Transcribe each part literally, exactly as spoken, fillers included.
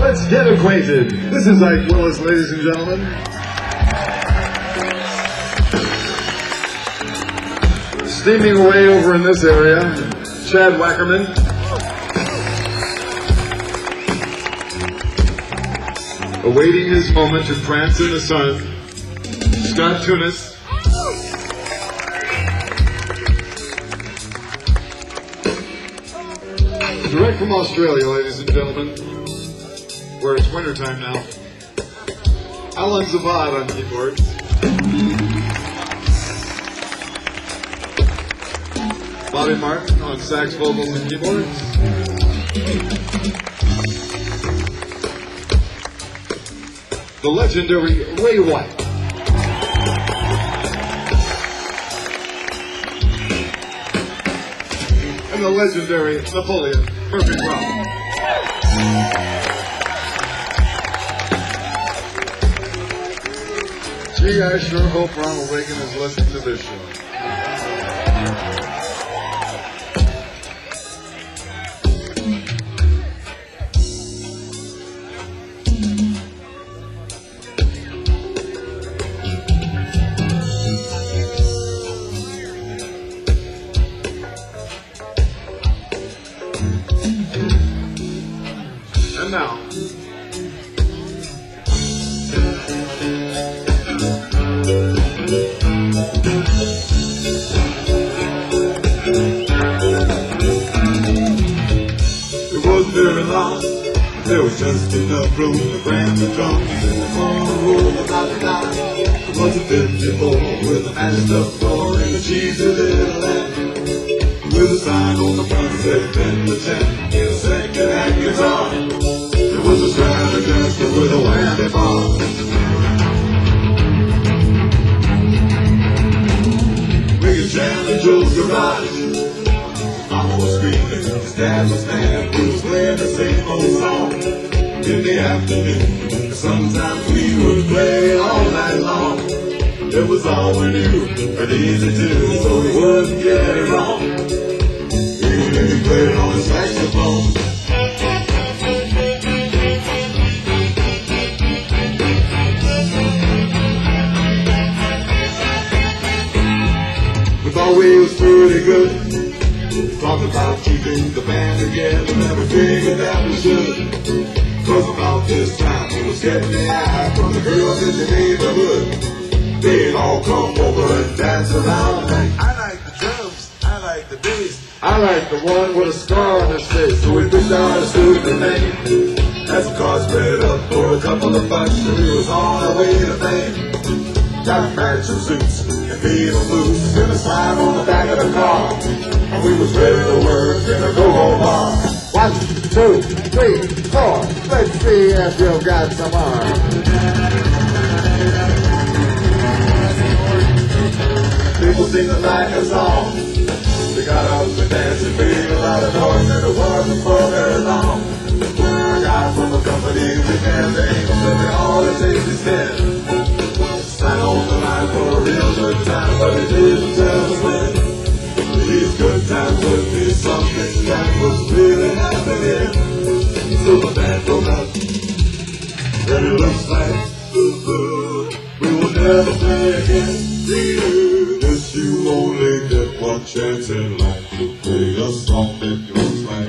let's get acquainted. This is Ike Willis, ladies and gentlemen. Steaming away over in this area, Chad Wackerman. Awaiting his moment to prance in the sun, Scott Tunis. Direct from Australia, ladies and gentlemen, where it's wintertime now, Alan Zavad on keyboards. Bobby Martin on sax, vocals, and keyboards. The legendary Ray White. And the legendary Napoleon Murphy Brown. Gee, I sure hope Ronald Reagan is listening to this show. And now, it wasn't very long. There was just enough room to cram the drums in the corner room about the nine. It was a fifty-four with a mashed up floor and a cheesy little lamp, with a sign on the front that said "Bend the Champ" in a second-hand guitar. It was a Stratocaster with a whammy bar. Wiggin' Chandler Joe's garage. Mama was screaming, his dad was mad. We was playing the same old song in the afternoon. Sometimes we would play all night long. It was all we knew, and easy too, so we wouldn't get it wrong. Even if he played on his saxophone. We thought we was pretty good. Talked about keeping the band together, and we figured that we should. Cause about this time we was getting the eye from the girls in the neighborhood. They'd all come over and dance around like, I like the drums, I like the bass, I like the one with a scar on his face. So we picked out a stupid name. As the car spread up for a couple of bucks, and we was on our way to fame. Got matching suits and feet them loose in a sign on the back of the car. And we was ready to work in a go-go bar. One, two, three, four. Let's see if you've got some arms. People seem to like us all. We got up and dancing, made a lot of noise, and it wasn't for very long. I got from a company we can't name, but they all it takes is ten. Sign on the line for a real good time, but it didn't tell us when. These good times would be something that was really happening. So the band broke up, and it looks like ooh, we will never play again. Guess you only get one chance in life to play a song that goes like.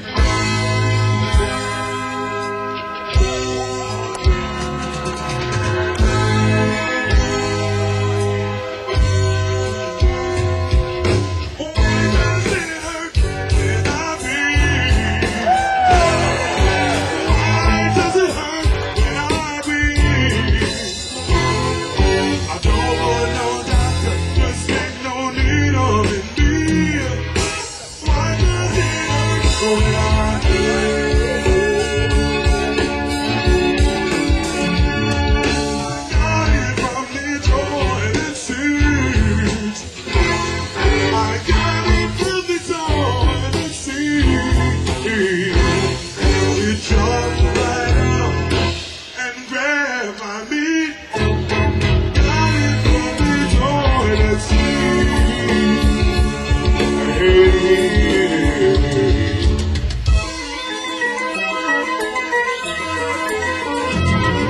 Why does it hurt?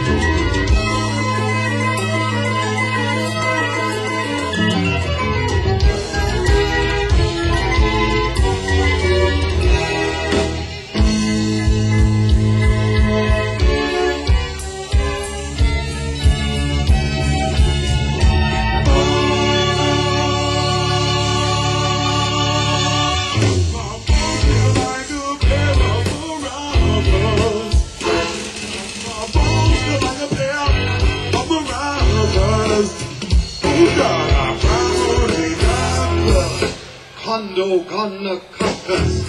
Condo gonna cut us.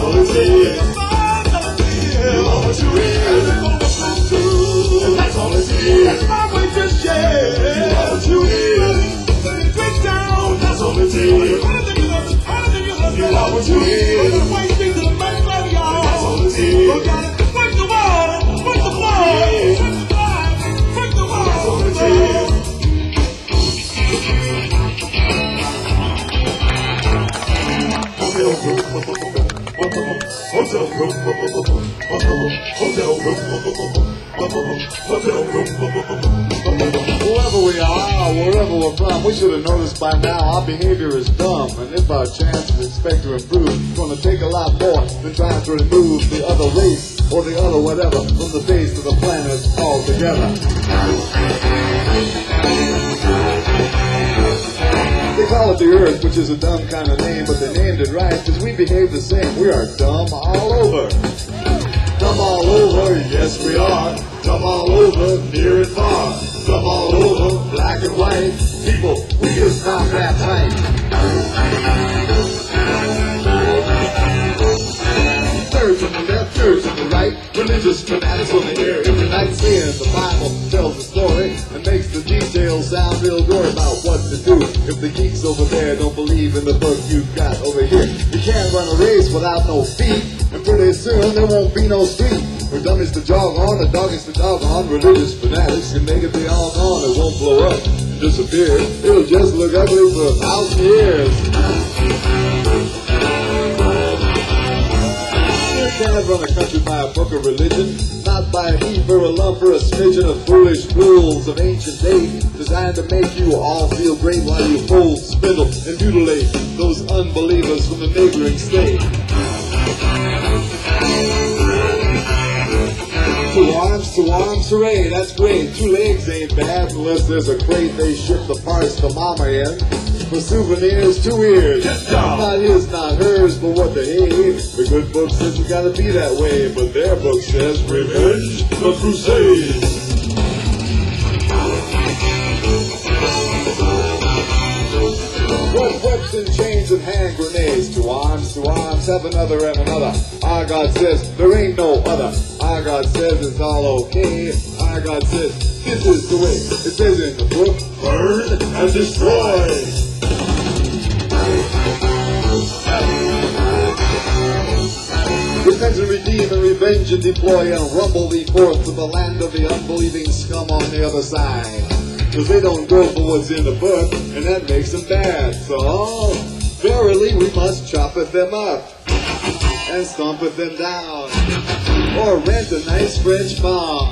That's all it is. hotel room, hotel room. Whoever we are, wherever we're from, we should have noticed by now our behavior is dumb. And if our chances expect to improve, it's gonna take a lot more than trying to remove the other race or the other whatever from the face of the planet altogether. They call it the Earth, which is a dumb kind of name, but they named it right because we behave the same. We are dumb all over. Dumb all over, yes we are. Dumb all over, near and far. Dumb all over, black and white. People, we just not that tight. Third from the left, third from the right. Religious fanatics on the air every night saying the Bible tells the story and makes the details sound real gory about what to do if the geeks over there don't believe in the book you've got over here. You can't run a race without no feet, and pretty soon there won't be no street. For dummies to jog on, the doggies to dog on. Religious fanatics can make it be all gone. It won't blow up and disappear. It'll just look ugly for a thousand years. You can't run a country by a book of religion, not by a heat or a love for a smidgen of foolish rules of ancient days designed to make you all feel great while you fold, spindle, and mutilate those unbelievers from the neighboring state. Two arms, two arms, hooray, that's great. Two legs ain't bad unless there's a crate they ship the parts to mama in. For souvenirs, two ears. Not his, not hers, but what the hey. The good book says you gotta be that way, but their book says revenge the crusade. What whips and chains and hand grenades. Two arms, two arms, have another and another. Our God says there ain't no other. Our God says it's all okay. Our God says this is the way. It says in the book, burn and destroy. Repent and redeem and revenge and deploy and rumble thee forth to the land of the unbelieving scum on the other side. Because they don't go for what's in the book, and that makes them bad. So, verily we must choppeth them up and stompeth them down, or rent a nice French farm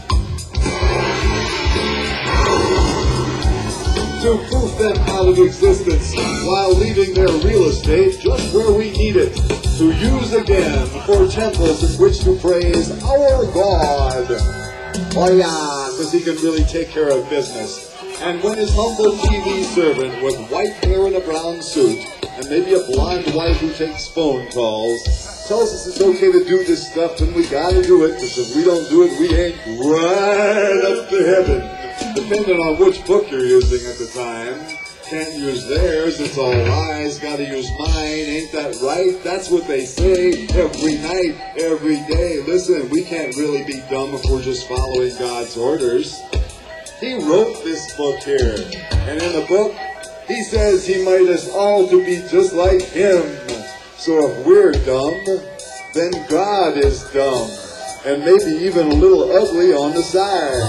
to proof them out of existence while leaving their real estate just where we need it to use again for temples in which to praise our God. Oh yeah, because he can really take care of business. And when his humble T V servant with white hair and a brown suit and maybe a blonde wife who takes phone calls tells us it's okay to do this stuff, then we gotta do it, because if we don't do it, we ain't right up to heaven. Depending on which book you're using at the time. Can't use theirs, it's all lies, gotta use mine, ain't that right? That's what they say every night, every day. Listen, we can't really be dumb if we're just following God's orders. He wrote this book here, and in the book, he says he made us all to be just like him. So if we're dumb, then God is dumb, and maybe even a little ugly on the side.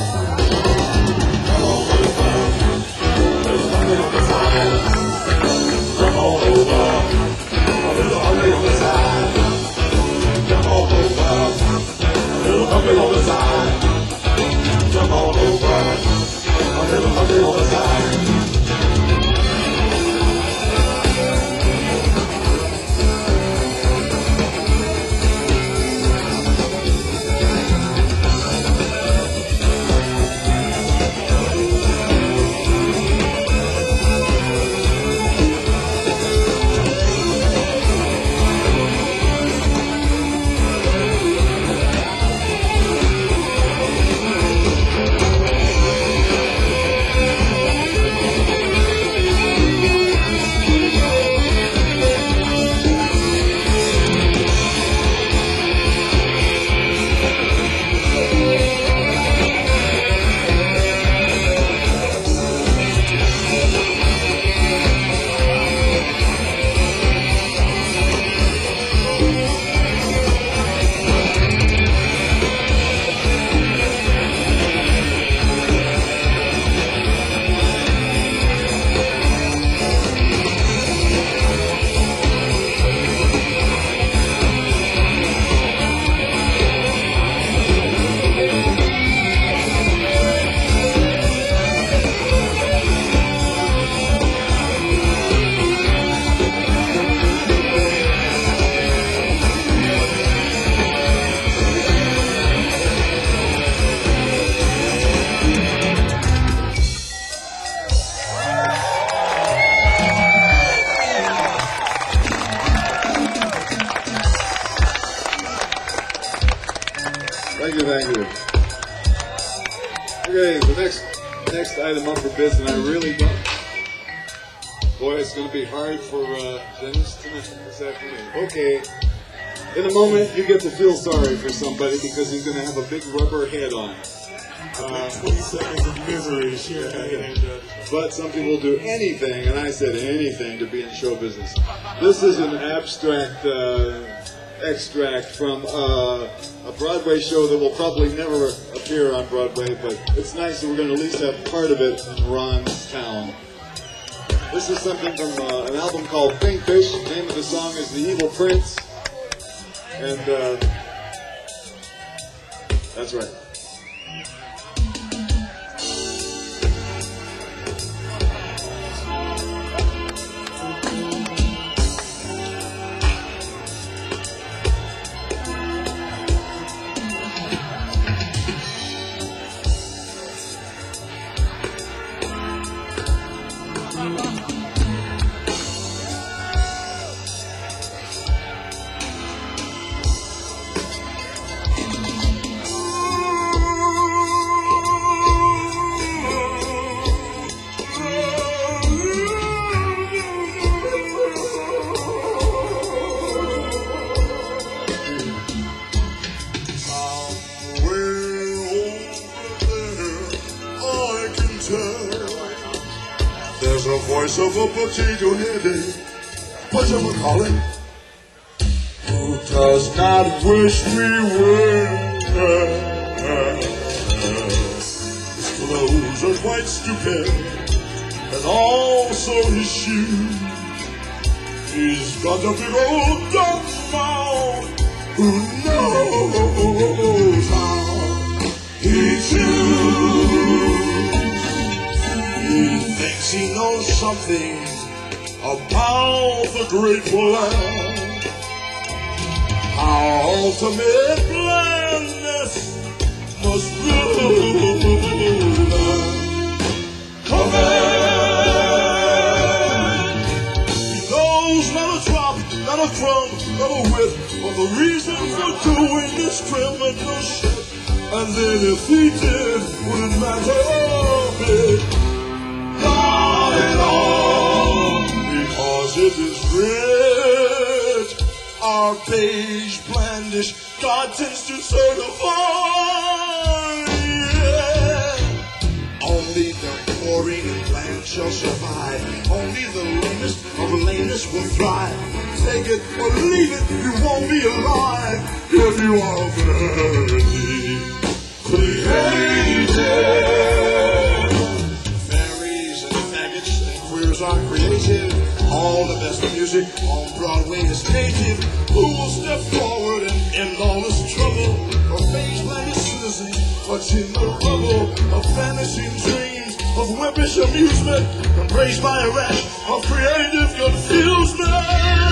Come on over, a little ugly on the side. Come on over, a little ugly on the side. Come on over, a little ugly on the side. thank you. Okay, the next next item up for bids, and I really don't. Boy, it's going to be hard for uh, Dennis tonight this afternoon. Okay, in a moment you get to feel sorry for somebody because he's going to have a big rubber head on. Uh, twenty seconds of misery. Sure. yeah. But some people do anything, and I said anything, to be in show business. This is an abstract uh, extract from uh, a Broadway show that will probably never appear on Broadway, but it's nice that we're going to at least have part of it in Ron's town. This is something from uh, an album called Pink Fish. The name of the song is The Evil Prince. And uh, that's right. There's a voice of a potato headache, what you would call it, who does not wish me well. His clothes are quite stupid, and also his shoes. He's got a big old dark mouth, who knows how he chews. He thinks he knows something about the grateful land. Our ultimate blindness must rule. Come in. He knows not a drop, not a crumb, not a whit of the reason for doing this criminal shit. And then if he did, wouldn't matter a bit. Not at all, because it is writ. Our beige, blandish God tends to certify. Yeah. Only the boring and bland shall survive. Only the lamest of lameness will thrive. Take it or leave it, you won't be alive if you are very creative. Are creative, all the best music on Broadway is native. Who will step forward and end all this trouble? A face like a citizen, what's in the rubble of vanishing dreams, of wimpish amusement, embraced by a rash of creative confusement.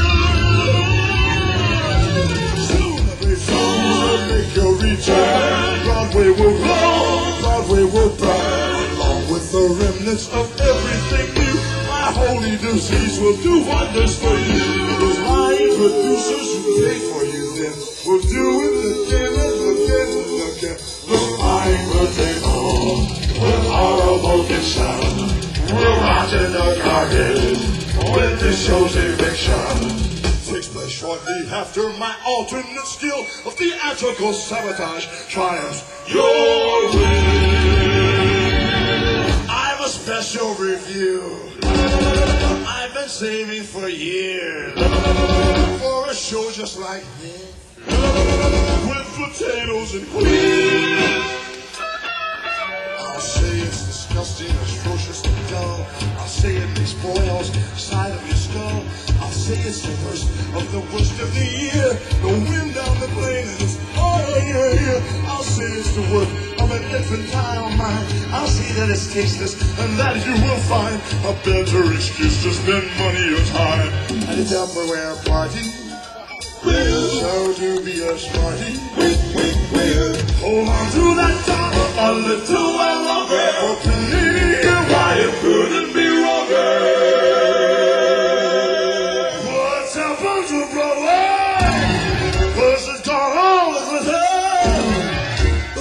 Soon every song will make your return. Broadway will grow, Broadway will burn, along with the remnants of everything new. Holy disease will do wonders for you. Those lying producers who pay for you then will do it again and again and again. The lying potato with horrible diction will rot in the garden when this show's eviction takes place shortly after my alternate skill of theatrical sabotage triumphs your will. I have a special review I've been saving for years for a show just like this with potatoes and cream. I'll say it's disgusting, atrocious, and dull. I'll say it makes boils inside of your skull. I'll say it's the worst of the worst of the year. The wind down the plain and it's all your ear. I'll say it's the work of an infantile mind. I'll say that it's tasteless and that you will find a better excuse to spend money or time at a Tupperware party. We'll show to be a smarty. We'll hold on to that dollar a little while longer. Opening why it couldn't be wronger. What's happened to Broadway? First it's gone all the glitter.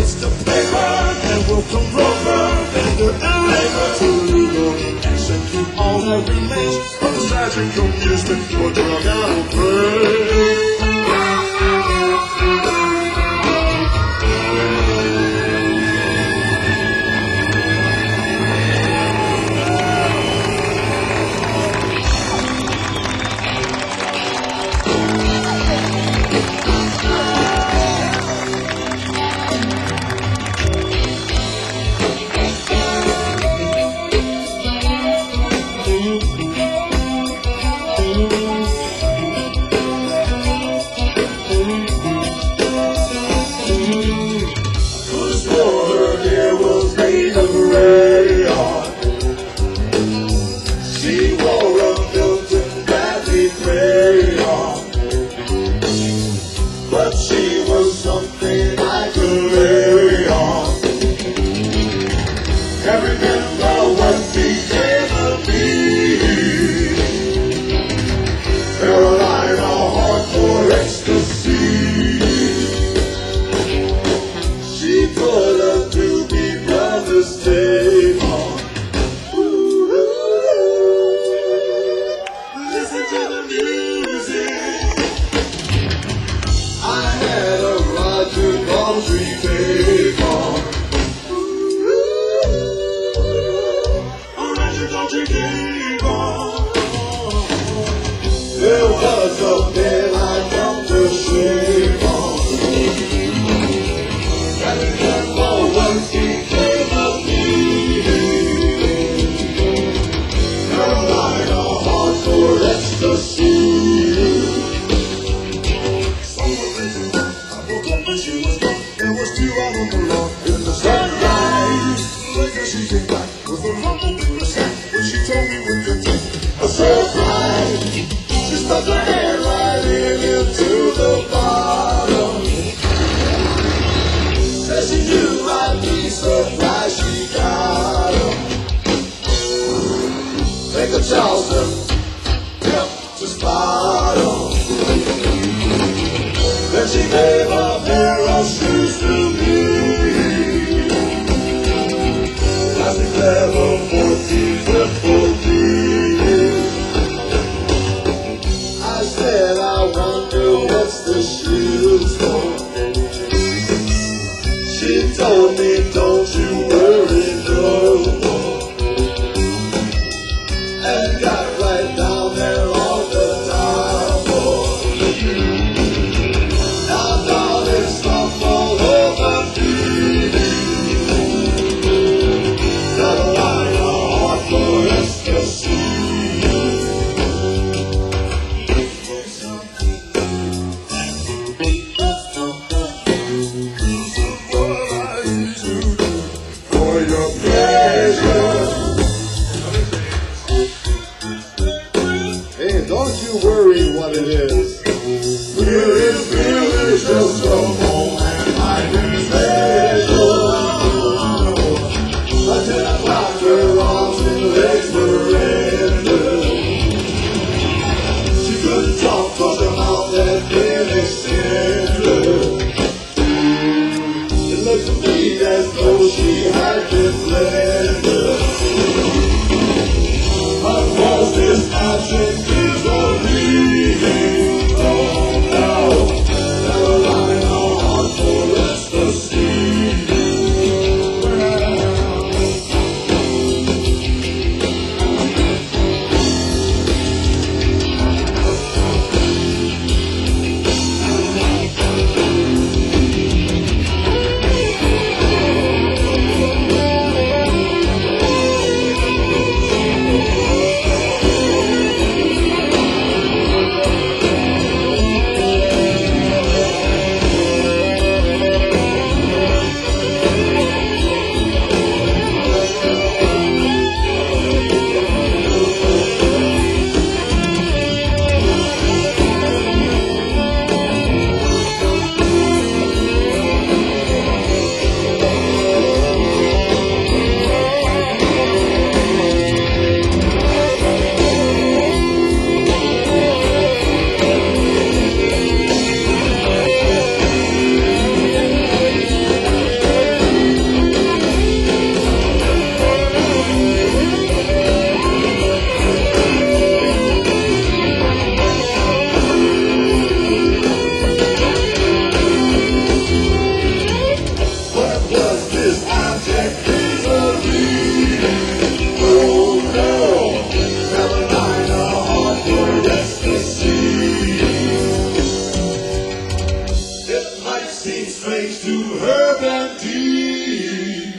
against the paper, and we'll come rover, bender, and labor to legal execute all that remains of the tragic amusement for drug out brain. thanks to Herb and Tea.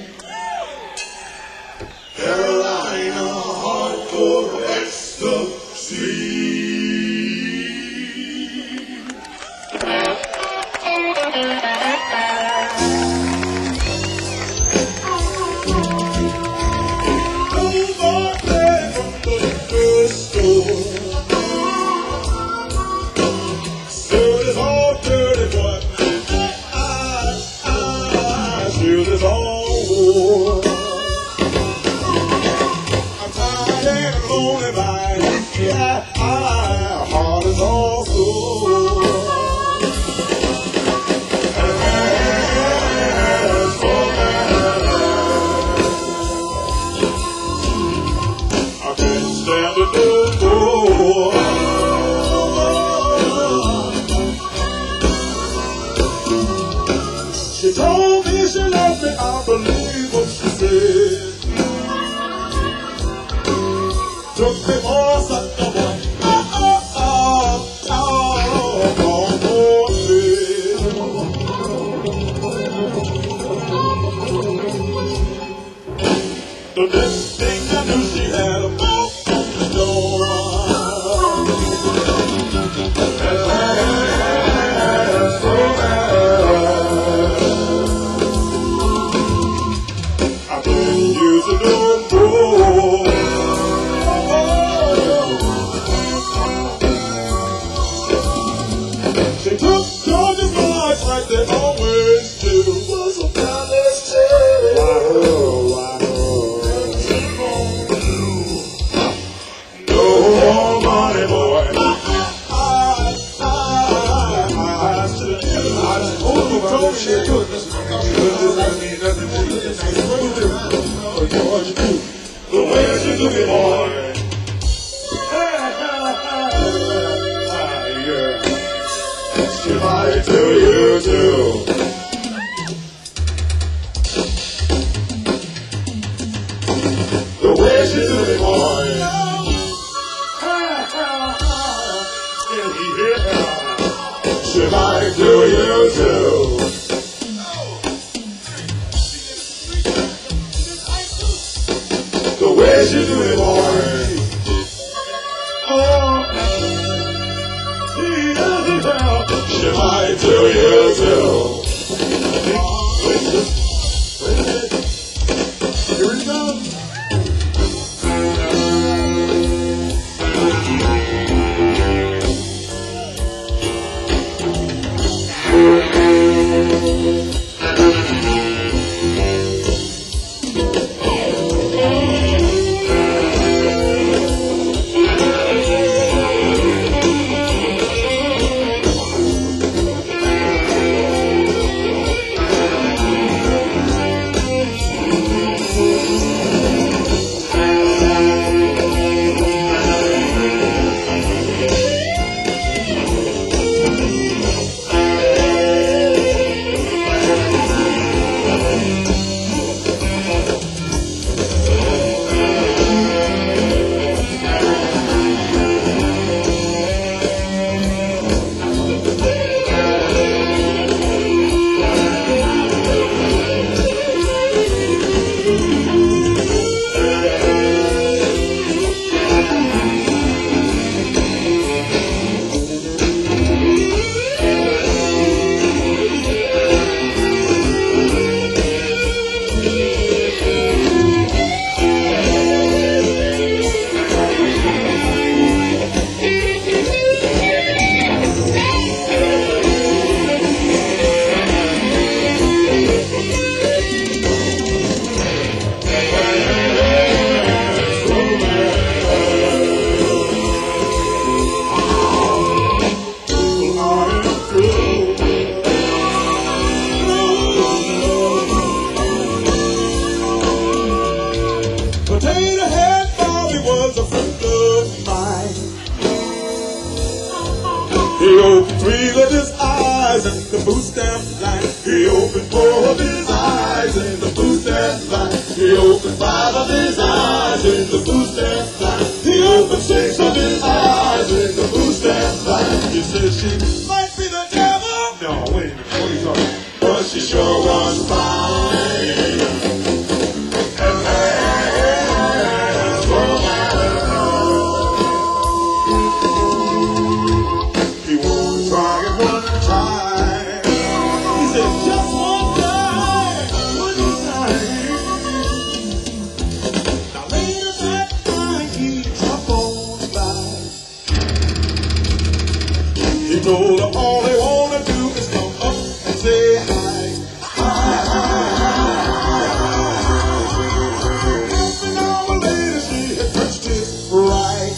Carolina Hardcore Ecstasy. She told me she loved me, I believe what she said. Took me for a sucker boy. Oh, oh, oh, oh, oh, oh, oh. The next thing I knew, she had a boat on the door. She took George's life like they always do. Was a palace tale. Why-ho, why-ho. No more money, boy. I, I, I, I should have told she could. The way she took it, boy. Goodbye to you too. The way she took it, boy. Goodbye to you too. The way she took it, boy. Oh. Goodbye to you too. Here we go. Potato Head Bobby was a friend of mine. He opened three of his eyes in the food stamp line. He opened four of his eyes in the food stamp line. He opened five of his eyes in the food stamp line. He opened six of his eyes in the food stamp line. He said she might be the devil. No, wait a minute, what are you talking about? But she sure was fine. And that's what I know. He won't try it one time. He said, just one time, one time. Now later that night he dropped on by. He told her all they wanna do is come up and say hi. Hi, hi, hi, and all the ladies, she had touched it right.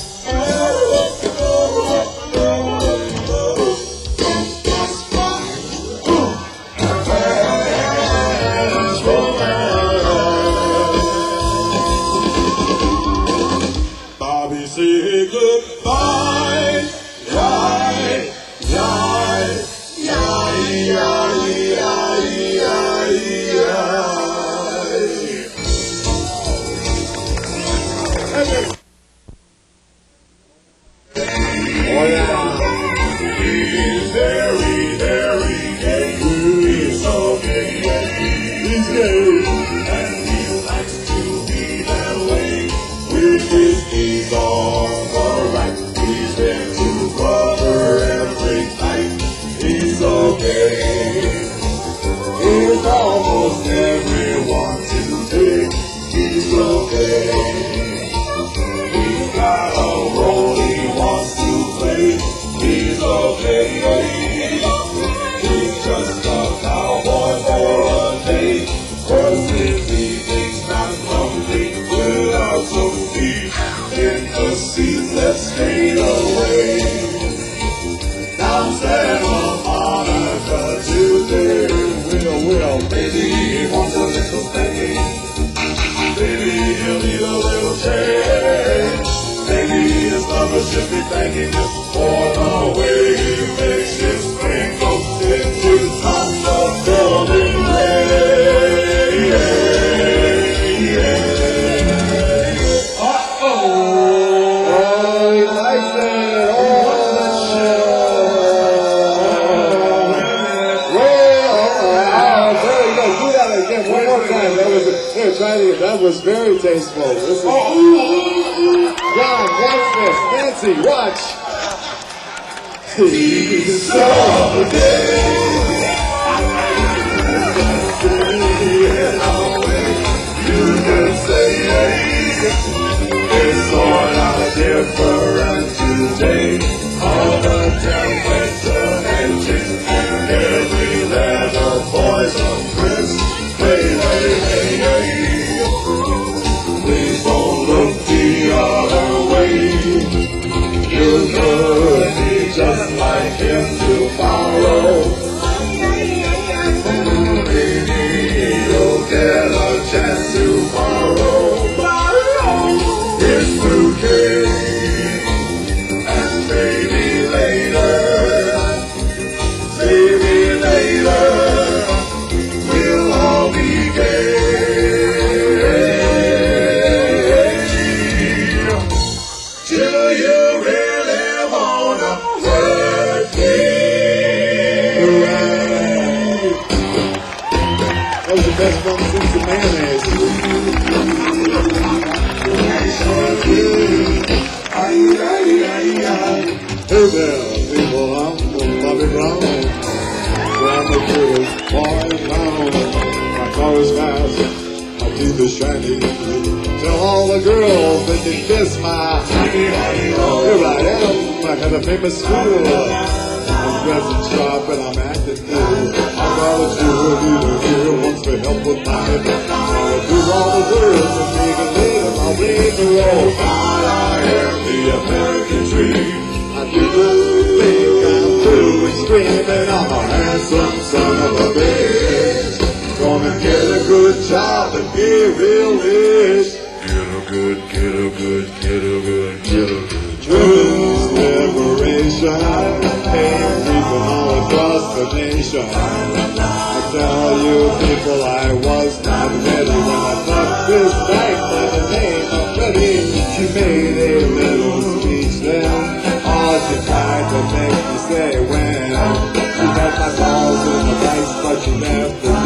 Bobby said goodbye. Yai, yai, yai, yai, yai, yai, yai. Oh yeah. He's very, very gay. He's so gay. He's gay. And he likes to be that way. With his knees on the right. He's been to brother every night. He's so gay. He's almost everyone to dig. He's so gay. He's got a role he wants to play. He's okay. He's just a cowboy for a day. Cause his evening's not complete without Sophie in the seat that stayed away. Down Santa Monica today. Will, will, maybe he wants a little thing. Maybe he'll need a little change. Maybe his lover should be thanking him for the way he makes his brain go into top of building rain. Uh-oh. Oh, he likes it. Oh, well, very good. Do that again one more time. That was here. Try it again. That was very tasteful. This is John. Watch this. Nancy, watch. He's so You can say it's sort of different today. All the temperature engines and every leather voice of Prince. Hey, hey, hey, hey. Please don't look the other way. You could be just like him tomorrow. Maybe you'll get a chance tomorrow. It's okay. And maybe later, maybe later, we'll all be gay. Do you really wanna hurt me? That was the best one since the mayonnaise. Hey there, people, I'm Bobby Brown. From the British boy town. My car is fast, my teeth are shiny. Tell all the girls that they kiss my honey, honey, oh. Here I am, I had a famous school. I'm dressing sharp and I'm acting cool. I got a jewel leader here, wants to help with my head. I'll do all the words and make it later. I'll break the road. I am the American dream. I do think I'm through and screaming. I'm a handsome son of a bitch. Gonna get a good job and be real rich. Get a good, get a good, get a good, get a good. Truth, liberation, pain, people all across the nation. I tell you people I was not ready when I thought this back by the name of Betty. She made a little speech then. All she tried to make me say when. She had my balls in the vice, but she left the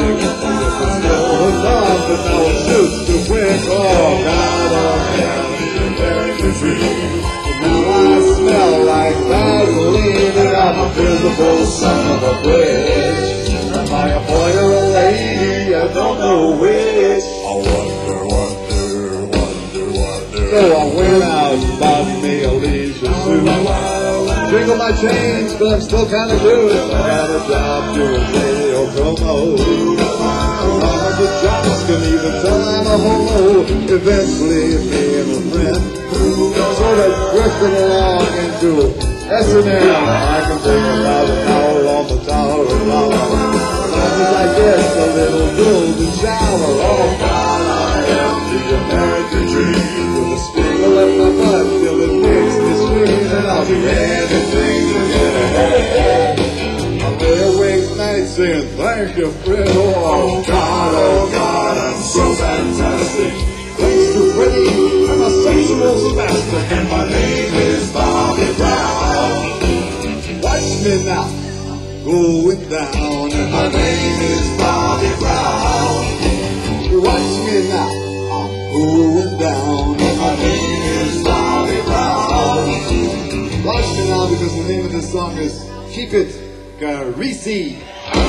a bridge. Am I a boy or a lady? I don't know which. I wonder, wonder, wonder, wonder. So I went out and bought me a leisure suit. Jingle my chains, but I'm still kind of good. I had a job doing radio promo. I'm a jock and even tell I'm a homo. Eventually, me and a friend sort of drifted along into S and M. I can take about an hour on the tower and lava. Sometimes I get a little golden shower. Oh God, I am the American dream. With a squirrel in my butt till it makes me scream. And I'll do anything to get ahead. I'll lay awake nights saying thank you, Fred. Oh God, oh God, I'm so fantastic. Thanks to Freddie, I'm a sexual spastic. And my name is Bobby Brown. Watch me now, going down. And my name is Bobby Brown. Watch me now, going down. And my name is Bobby Brown. Watch me now because the name of this song is Keep It Greasy.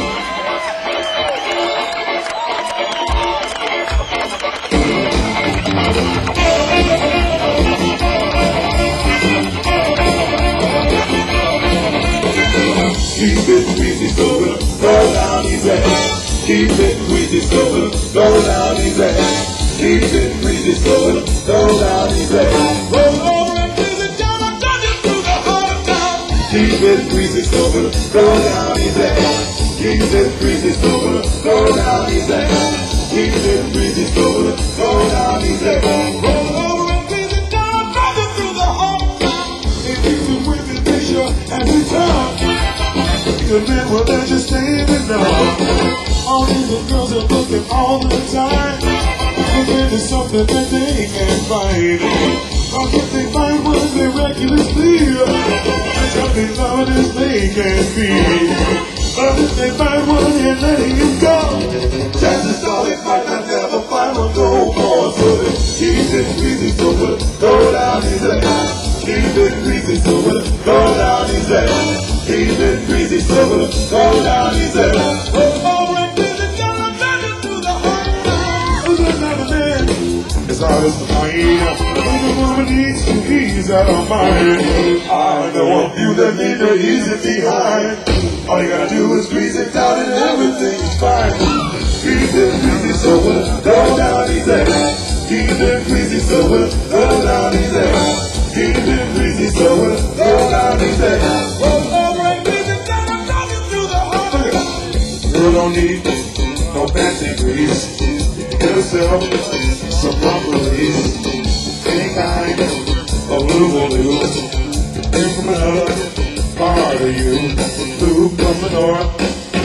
Keep it greasy so we'll go down easy. Keep it greasy so we'll go down easy. Keep it greasy so we'll go down easy. Roll over and greasy down, I'm dodging through the hard town. Keep it greasy so we'll go down easy. Keep it greasy so we'll go down easy. Keep it greasy so we'll go down easy. Roll over and greasy down, I'm dodging through the hard town. If you can whip it, make sure and return. The men were there just standing up. All these little girls are looking all the time. But there's something that they can't find. Cause if they find one miraculously, they shall be loved as they can be. But if they find one and letting you go, chances are they might not never find one no more. So they keep it greasy so we'll go down easy. Keep it greasy so we'll go down easy. Keep it greasy so we'll go down easy. Roll over and greasy down, I'm dodging through the hard town. Who's another man? It's hard as to find. When the woman needs to ease her mind. I know a few that need to ease it behind. All you gotta do is grease it down and everything's fine. Keep it greasy so we'll go down easy. Keep it greasy so we'll go down easy. Keep it greasy so we'll go down easy. Roll over and grease it down, I'm dodging through the hard town. You don't need no fancy grease. Get yourself some properties. Any kind of lube-a-lube. Came from another part of you. Lube from the north.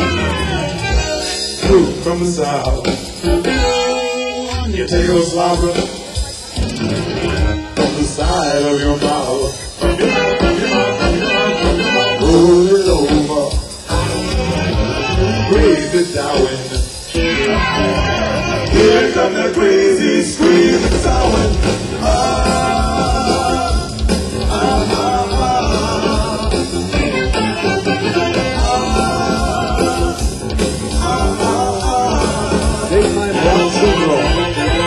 Lube from the south. You take a slobber from the side of your mouth. Roll it over. Breathe it down. Here come the crazy scream sound. Ah, ah, ah, ah. Ah, ah, ah. Take my brown syndrome.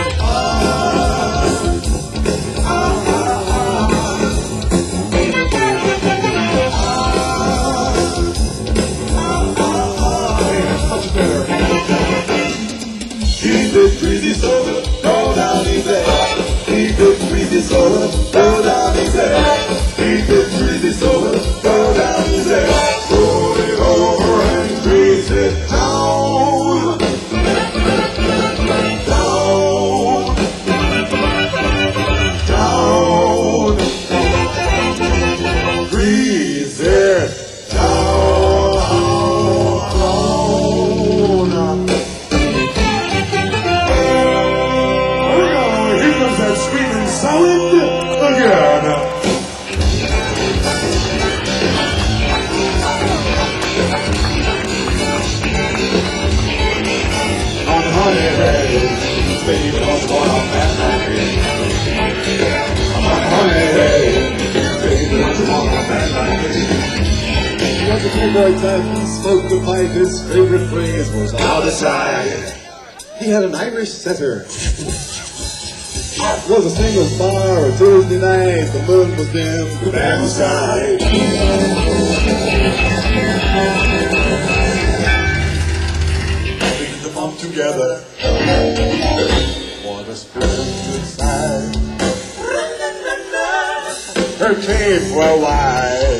Keep it greasy so we'll go down easy. Keep it greasy so we'll go down easy. Keep it greasy so we'll go down easy. Roll it over and grease it down. Down. Down. Grease it down. Down. Screaming solid again. On honey hay, baby, what's going on that night? On honey hay, baby, what's going on that night? You have to take Boy Ten smoked a pipe. His favorite phrase was "out of sight." He had an Irish setter. It was a single bar, a Tuesday night. The moon was dim, the band was tight. Picked them up together. What a splendid sight. Her teeth were wide.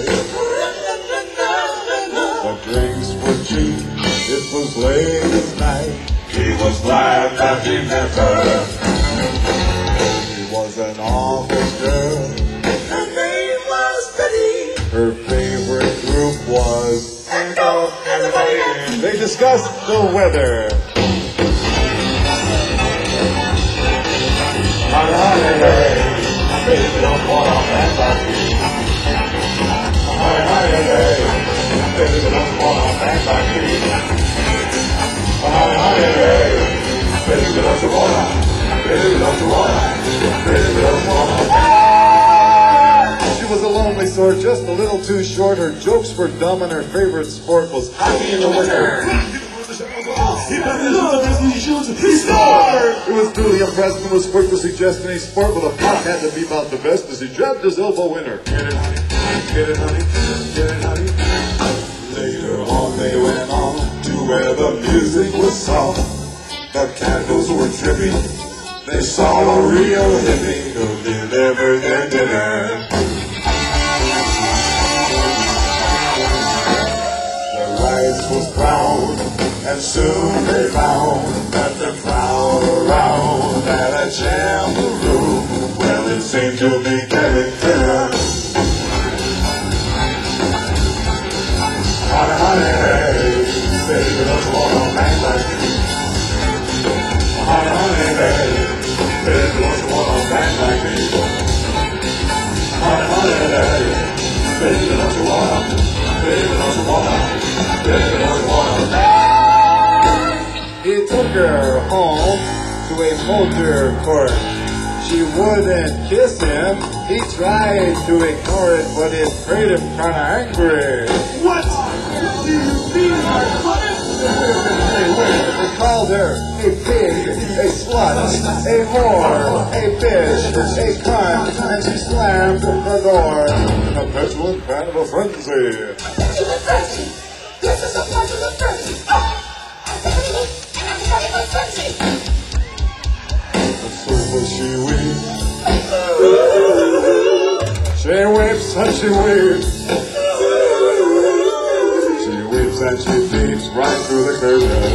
The drinks were cheap. It was late at night. He was glad that he met her. She was an office girl. Her name was Betty. Her favorite group was. And of everybody. They discussed the weather. Honey, honey, hey, baby, don't want to act like me. Honey, honey, hey, baby, don't want to act like me. Honey, honey, hey, baby, don't you wanna, baby, don't you wanna, baby, don't you wanna. She was a lonely sort, just a little too short. Her jokes were dumb and her favorite sport was hockey in the winter. He put his love in his shoes, he scored! It was duly impressed and was quick to suggest any sport, but a puck had to be about the best as he jabbed his elbow in her. Get it, honey, get it, honey, get it, honey. Later on they went on to where the music was soft. The candles were tripping. They saw a real hippie who delivered their dinner. The rice was brown, and soon they found that the crowd around had a jamboree. Well, it seemed to be getting thinner. Honey, honey, hey, baby, don't you want a man like me? Honey, honey, hey, baby, don't you want a man like me? Honey, honey, hey, baby, don't you want a, baby, don't you want a, baby, don't you want a man? He took her home to a motor court. She wouldn't kiss him. He tried to ignore it, but it made him kind of angry. What do you mean, my honey? They called her a pig, a slut, a whore, a bitch, a cunt, and she slammed the door in a petulant kind of a frenzy. Petulant frenzy. This is a petulant frenzy. Oh! Petulant frenzy. So was she weep. She weeps and she weeps. She weeps and she peeps right through the curtain.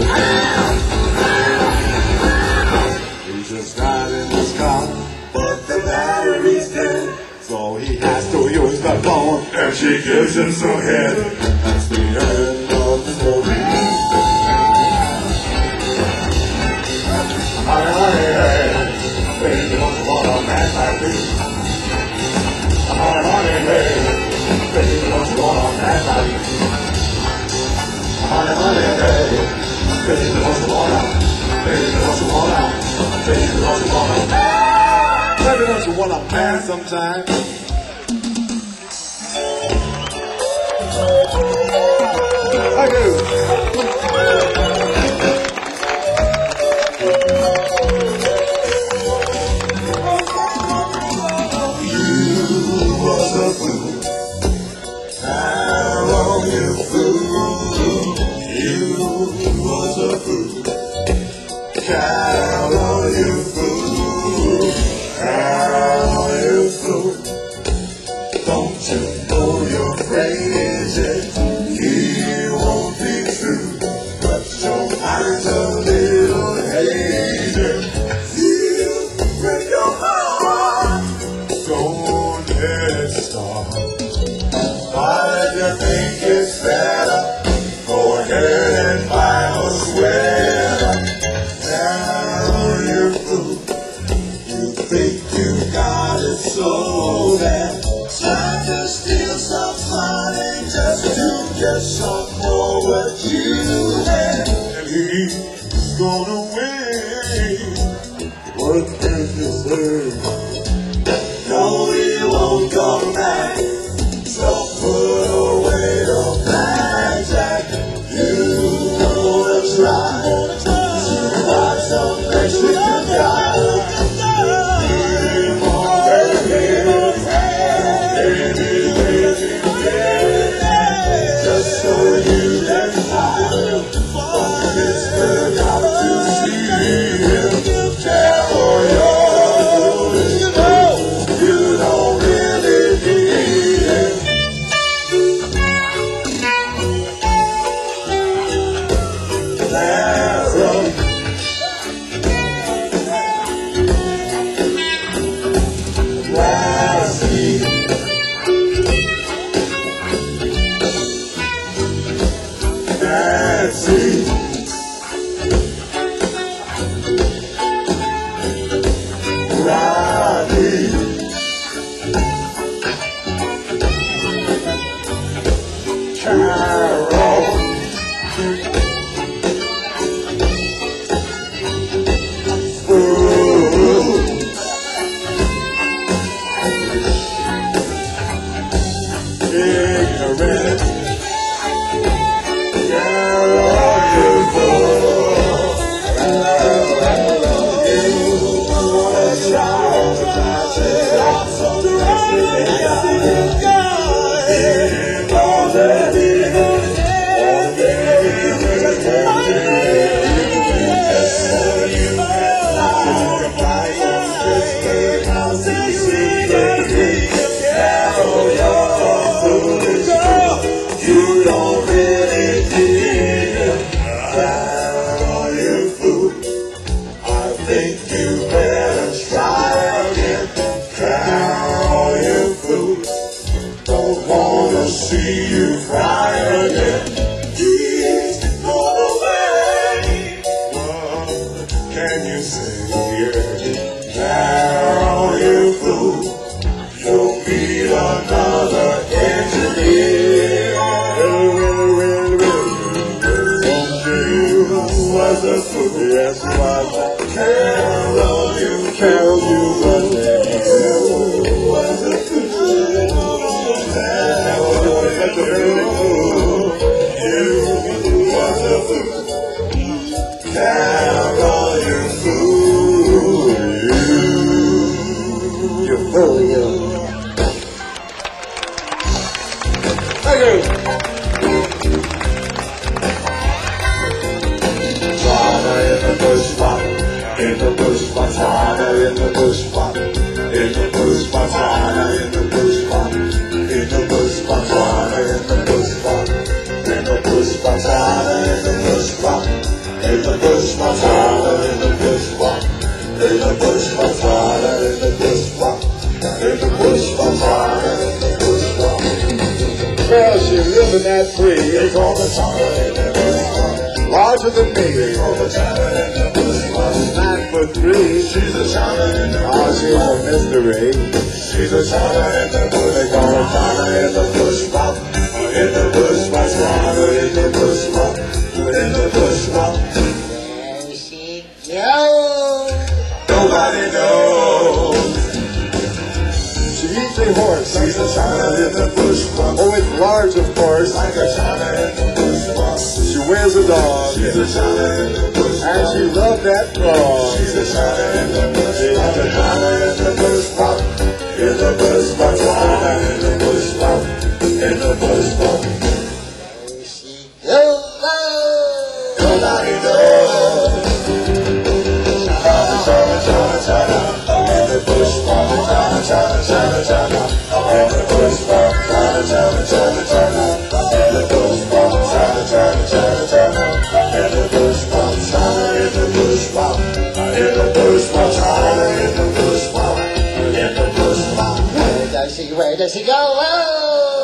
He just got in his car, but the battery's dead. So he has to use the phone, and she gives him some head. That's the end of the story. Honey, honey, hey, baby, don't you want a man like me? Honey, honey, hey, baby, don't you want a man like me? Honey, honey, hey, baby, don't you want a, baby, don't you want a, baby, don't you want a man? Baby, don't you want a man sometime? I do. Count on you, fool. Count on you, fool. Don't you know you're crazy? He won't be true, but your mind's a little hazy. You break your heart. Don't let it start. Why do you think it's better? Go ahead and buy a sweater. You think you got it so bad, trying to steal some money just to get some more what you had. And he's gonna win. What can you say? No, he won't come back. So put away the bag. say, now you fool, you'll meet another engineer. Well, well, well, well, someday you was a fool, yes, was Carol, you, Carol, you was a fool, was a fool, that was a fool, you was a fool, Carol, you fool, you, you fool, you. Thank you. In the bush pop, in the bush patana, in the bush pop, in the bush patana, in the bush pop, in the bush patana, in the bush pop, in the bush patana, in the bush pop, in the bush patana, in the bush pop, in the bush patana, in the bush pop, in the bush patana, in the bush pop. Well, she lived in that tree. They call the chana in the bush pop. Larger than me. They call the chana in the bush pop. Nine foot three. She's a chana in the Oh, bush she's pop. a mystery. She's a chana in the bush. They call her chana in the bush pop. In the bush pop, chana in the bush pop. In the bush pop. There she goes. Nobody knows. She eats a horse. She's a chana in the bush pop. Oh, it's large, of course. Like a chana in the bush pop. She wears a dog. She's a chana in the bush pop. And she loved that frog. She's a chana in the bush pop. A chana in the bush pop. In the bush pop, chana in the bush pop. In the bush pop. There she goes. Nobody knows. Chana, chana, chana, chana. In the bush pop, chana, chana, chana, chana. In the bush pop, chana, chana, chana, chana. In the bush pop, chana, chana, chana, chana. In the bush pop, chana, in the bush pop. In the bush pop, chana, in the bush pop. In the bush pop. Where does she, where does she go? Oh.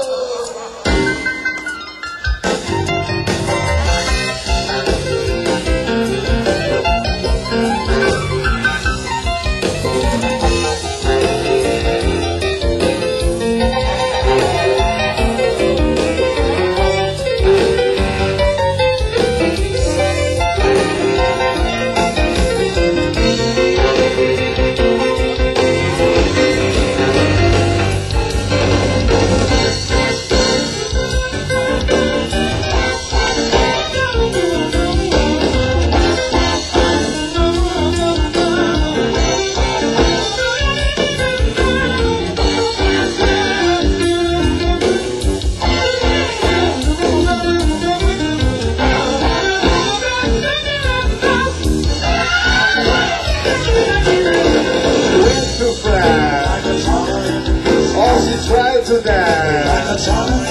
To that.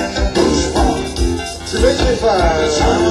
She makes me fun.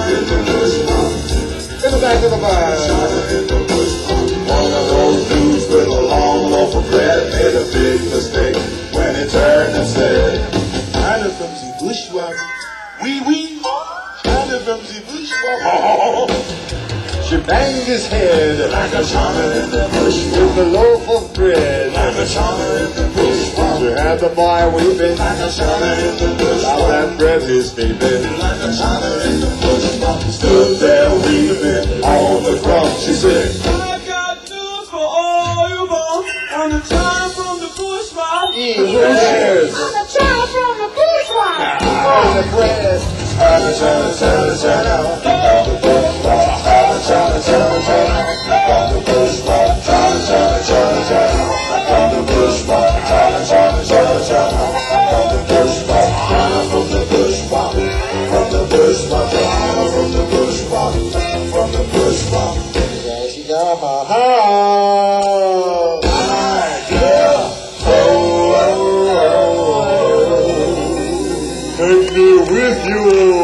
In the back of the bus. One of those dudes with a long loaf of bread made a big mistake when he turned and said, "Kind of from the bushwalk, wee wee, kind of from the bushwalk." She banged his head Like a chana in the bush, with the loaf of bread. like a chana in the bush, She had the boy weeping. like a chana in the bush, Now that bread he's keeping. like a chana in the bush. Stood there weeping on the crumb. She said, I got news for all you boys. I'm the child from the bushwalk. Who cares? I'm a child from the bourgeois. Oh, the bread. "Chana, chana, chana, chana, from the bushwalk, chana, chana, chana, chana, from the bushwalk, chana, chana, chana, chana, from the bushwalk, chana, chana, chana, chana, from the bushwalk, chana, from the bushwalk, from the bushwalk, chana, from the bushwalk, from the bushwalk." There she goes. Oh. Yeah. Oh, oh, oh, Take me with you.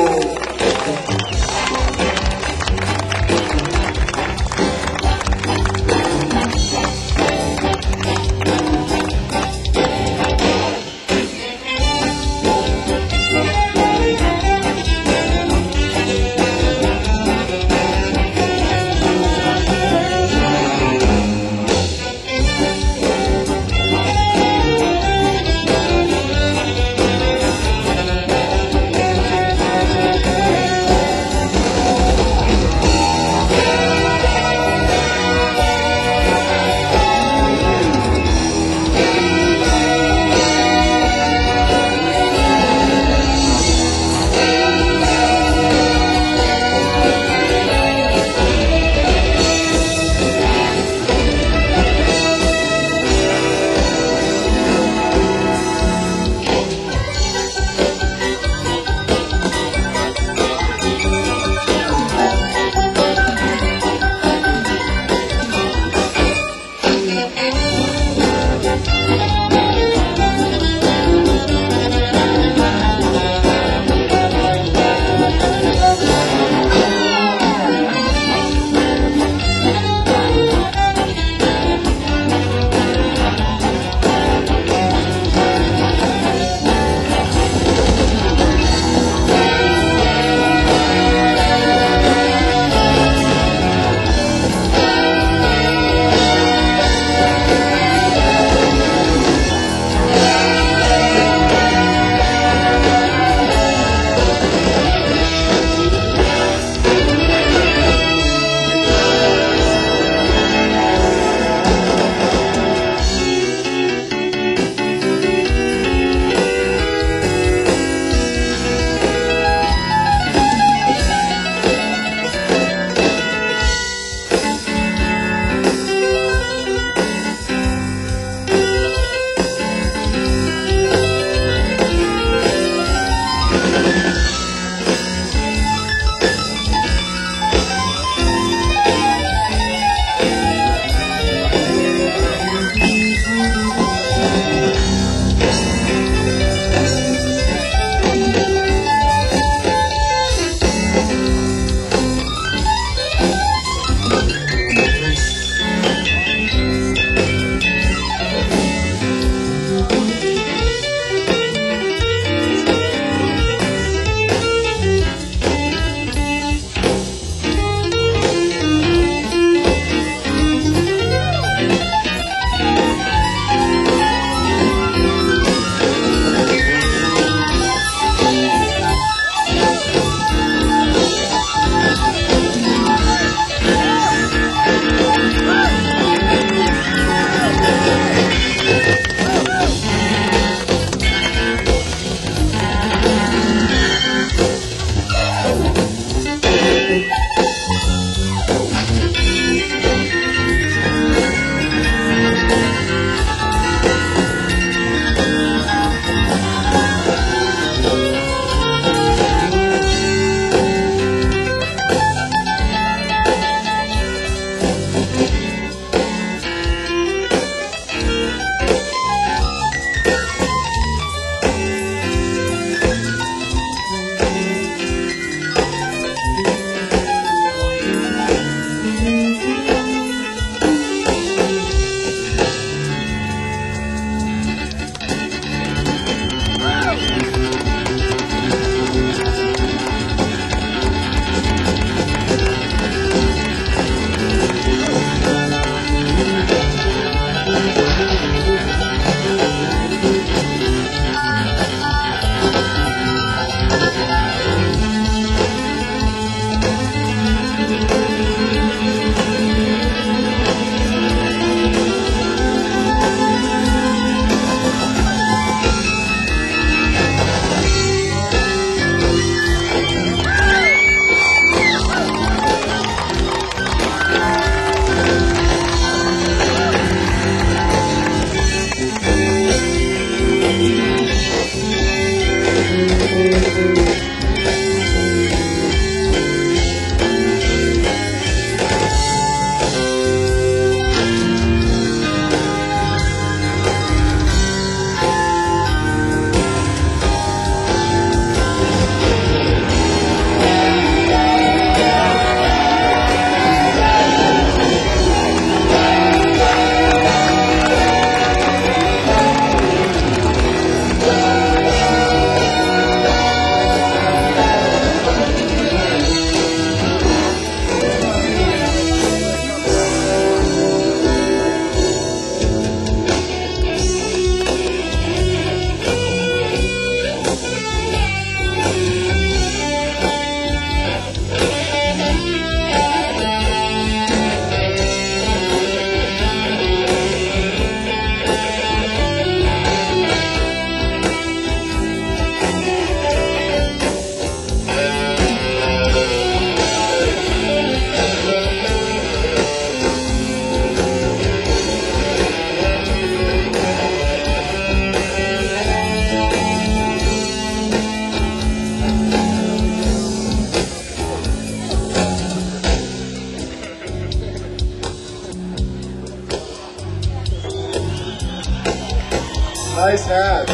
Nice hat.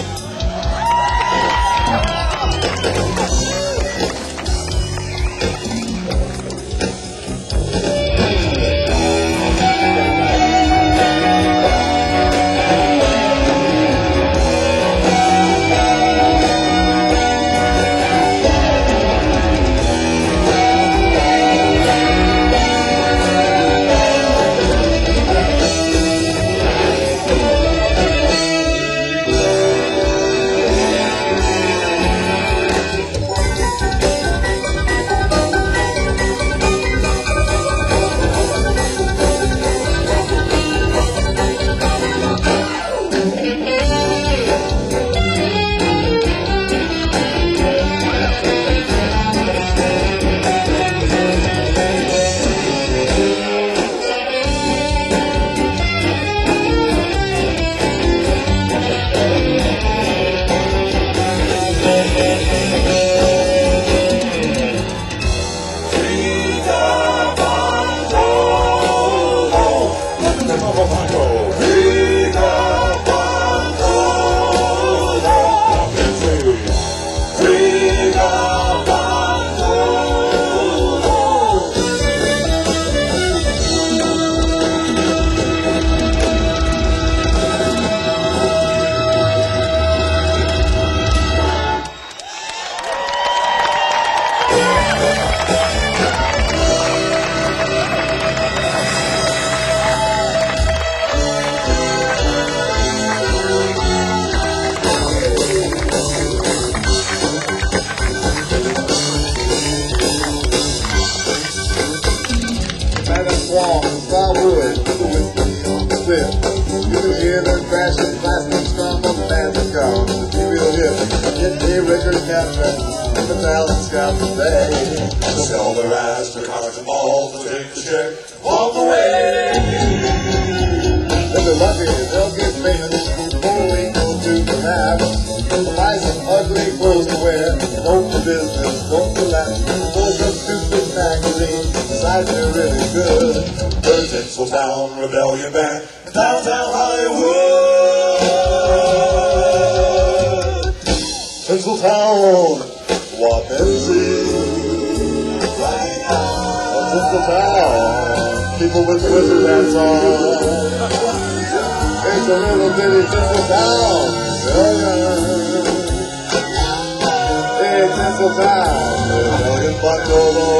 Sell their ass to cards and balls to take the check, walk away. If they're lucky, they'll get famous before we go to the map. Buy some ugly clothes to wear, don't for business, don't for laughs. Pull some stupid magazine, besides they're really good. There's Tinseltown Rebellion Band, downtown Hollywood. Tinseltown, Wapenzi. Tinseltown, people with wizard hats on. It's a little bitty Tinseltown. Hey, Tinseltown, a million bucks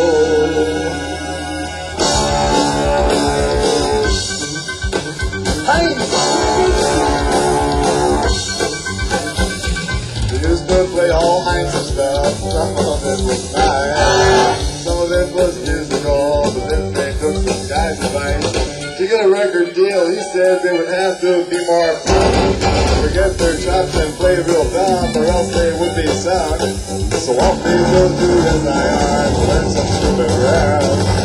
They used to play all kinds of stuff. Some of it was nice. Some of it was musical, but then they took some guy's advice. To get a record deal, he said they would have to be more forget their chops and play real dumb, or else they would be sunk. So off they go to his I R to learn some stupid rap.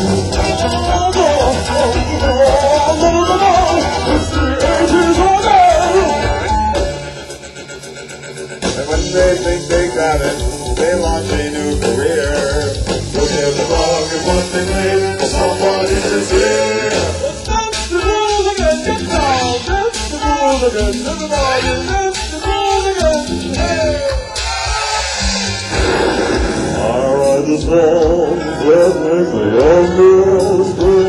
And when they think they got it, they launch a new career. Look at the dog and what they made, somebody is here. That's the rules again, get down. That's the rules again, everybody. That's the rules again. Hey. I ride the storm, let me the youngest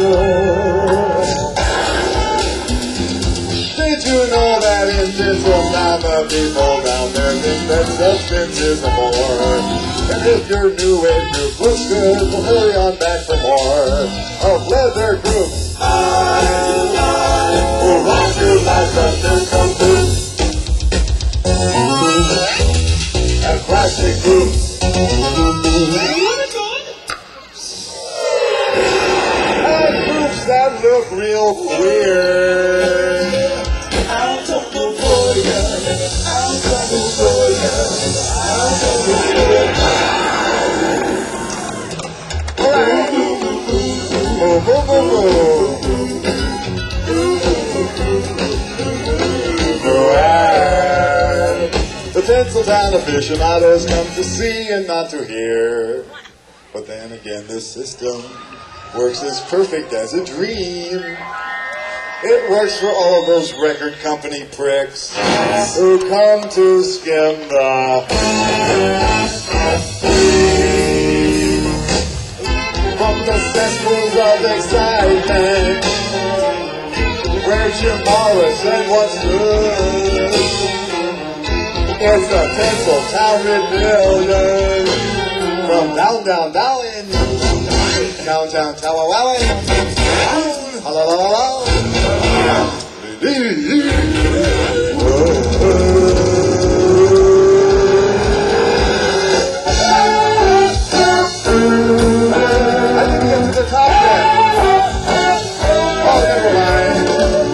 Did you know that in Tinseltown the people down there think that substance is a bore? And if your new wave group looks good, well hurry on back for more of leather groups. will rock you like substance come through. And plastic groups. And groups that look real weird. I'll tumble for ya. I'll tumble for ya. I'll tumble for ya. Boom, boom, boom, boom. The Tinseltown aficionados come to see and not to hear. But then again, this system works as perfect as a dream. It works for all of those record company pricks who come to skim the from the cesspools of excitement where Jim Morrison once stood. It's the Tinseltown Rebellion from down, down, down in downtown Tallahassee. La la la la. I didn't get to the top yet. Oh, never mind.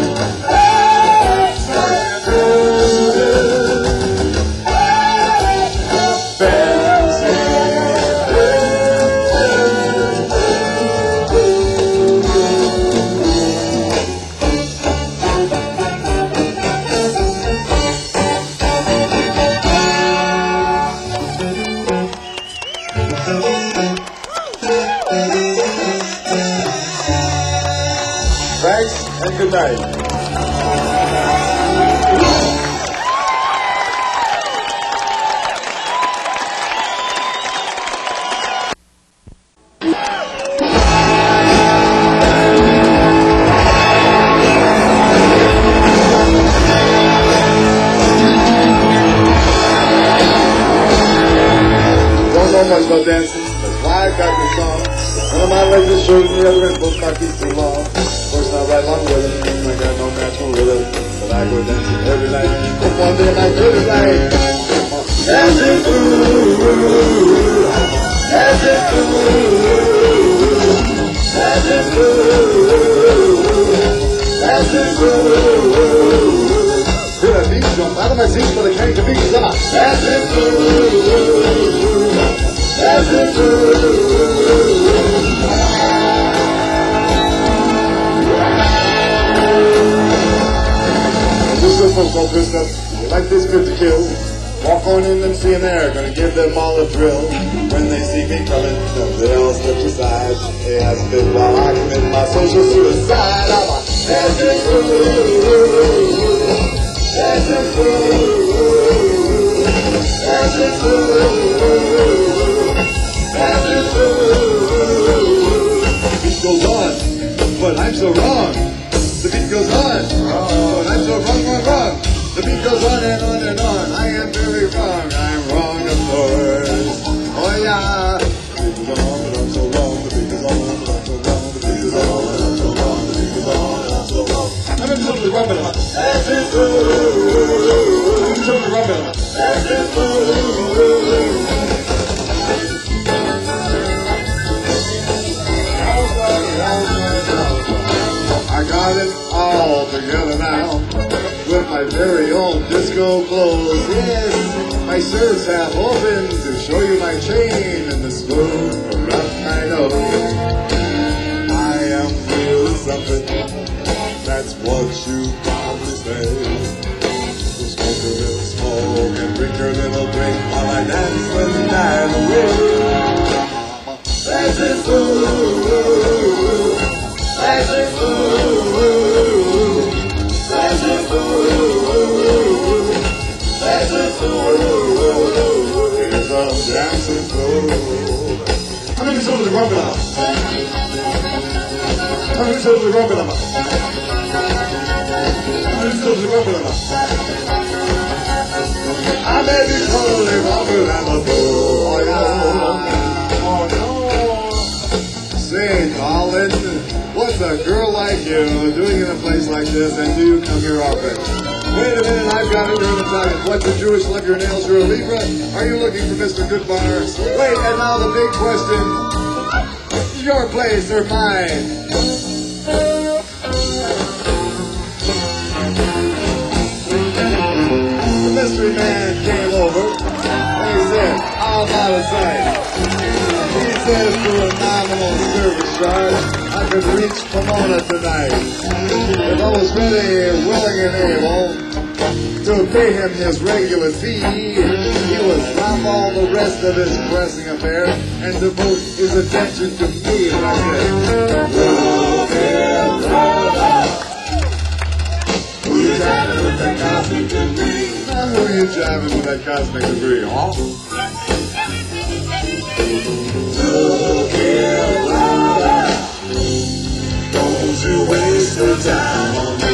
Thanks and good night. Don't know much about dancing, that's why I got this song. One of my legs is short and the other end both my feet too long. Of course, not right along with it, I got no natural rhythm. But I go dancing every night, and one day I could have like dancing through, dancing through, dancing through, dancing through. Feel that beat jump out of my seat for the cake to beat, come on. Dancing through, dancing through. This folks all dressed up, they like this good to kill. Walk on in and see an air, gonna give them all a thrill. When they see me coming, they all step aside. Hey, I spit while I commit my social suicide. I'm a dancing through, dancing through, dancing through, dancing through. The beat goes on, but I'm so wrong. The beat goes on, but I'm so wrong, wrong, wrong. The beat goes on and on and on. I am very wrong. I'm wrong, of course. Oh yeah. The beat goes on, but I'm so wrong. The beat goes on, but I'm so wrong. The beat goes on, but I'm so wrong. The beat goes on, but I'm so wrong. I'm absolutely wrong, but I'm dancing through. I'm absolutely wrong, but I'm dancing through. I got it all together now, with my very own disco clothes. Yes, my shirt's half open to show you my chain and the smooth around my nose. I am feeling something, that's what you probably say. So smoke a little smoke and drink your little drink while I dance the night away. Dancing through, dancing through, dancing through, dancing through. Here's a dancing through. I'm in the middle of the rumble now. I'm in the middle of the rumble now. I'm in the middle of the rumble now. I may be totally rumble and a fool. Oh yeah. Oh no. Say, Colin, what's a girl like you doing in a place like this, and do you come here often? Wait a minute, I've got it during Italian. What's a Jewish love your nails or a Libra? Are you looking for Mister Goodbar? Wait, and now the big question, your place or mine? The mystery man came over, and he said, I'm out of sight. He said for a nominal service charge, I could reach Pomona tonight. If I was ready, willing and able to pay him his regular fee, he would drop all the rest of his pressing affairs and devote his attention to me. And I said, happened with that cosmic debris, huh? Don't you waste your time on me.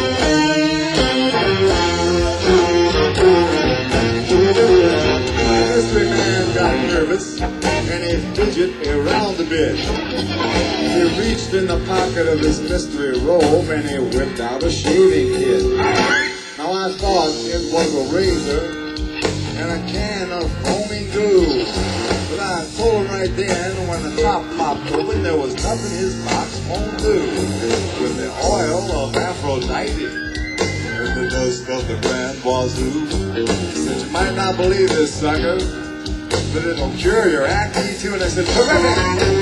The mystery man got nervous and he fidgeted around a bit. He reached in the pocket of his mystery robe and he whipped out a shaving kit. Now I thought it was a razor and a can of foaming glue. But I told him right then when the top popped open there was nothing his box won't do. With the oil of Aphrodite and the dust of the Grand Wazoo. Said you might not believe this, sucker, but it'll cure your acne too. And I said, terrific!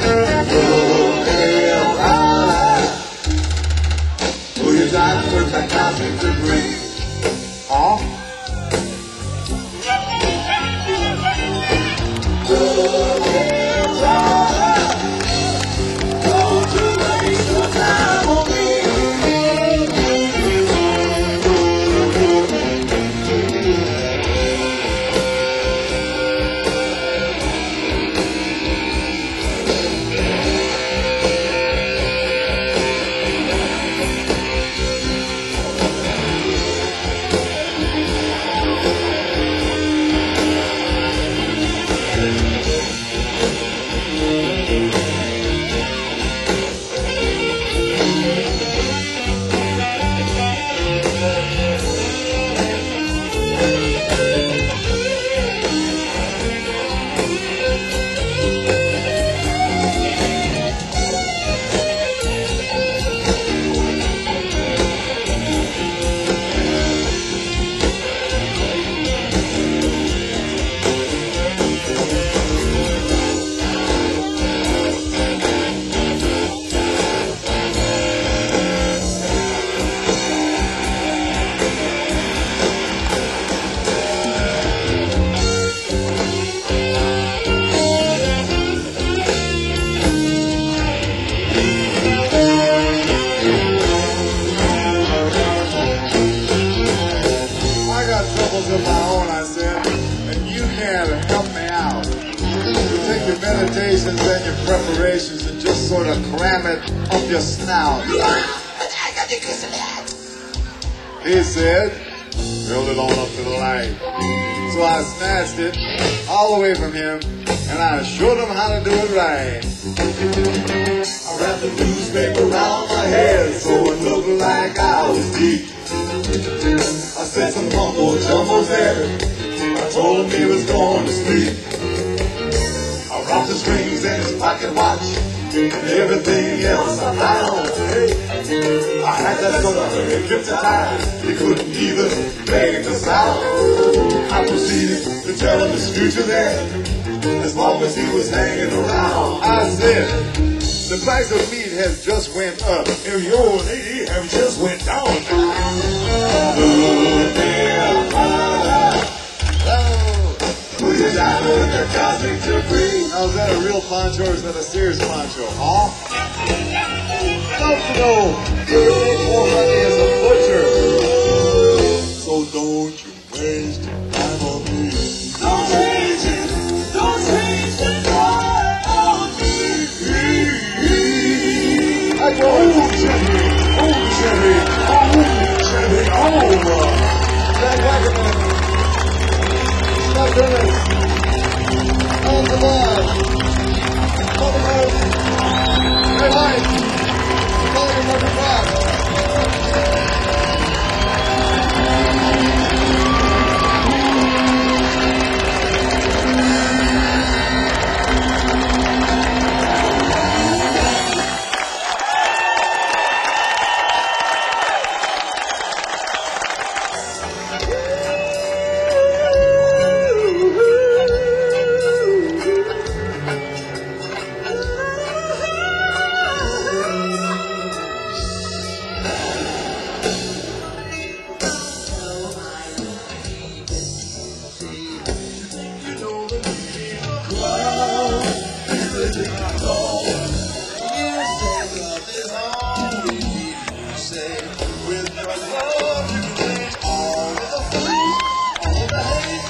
Who you died for that cosmic debris? Huh? Of my own, I said, and you can help me out. You take your meditations and your preparations and just sort of cram it up your snout. He said, build it on up to the light. So I snatched it all away from him and I showed him how to do it right. I wrapped the newspaper around my head so it looked like I was deep. I said some mumbo jumbo there. I told him he was going to sleep. I rocked the strings and his pocket watch and everything else I found. Hey, I had that sort of hypnotized. He couldn't even make the sound. I proceeded to tell him his future there, as long as he was hanging around. I said, the price of meat has just went up. If your lady have just went down. Who you got with the cosmic debris? Now, is that a real poncho or is that a Sears poncho? Huh? Don't you know? Old honey is a butcher. So don't you waste your time on me. Don't change it. Don't change the time on me. I go Oh, Jimmy! Oh, Jimmy! Oh, Jimmy! Oh! Jack Wackerman. Stop doing this. On the line. On the road. Hey, Mike. Call your fucking boss. With your love, you can all of the free, all the hate.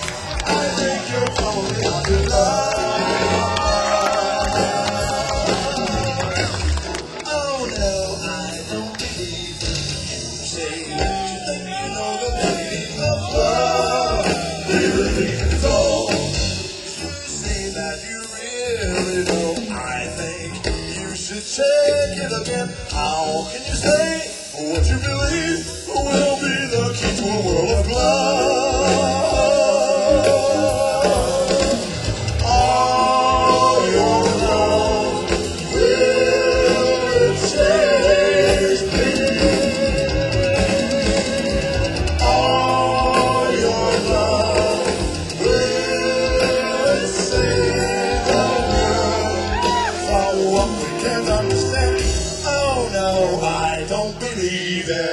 say what you believe will be the key to a world of love. All your love will change me. All your love will save the world. For what we can't understand, oh no, I don't believe it.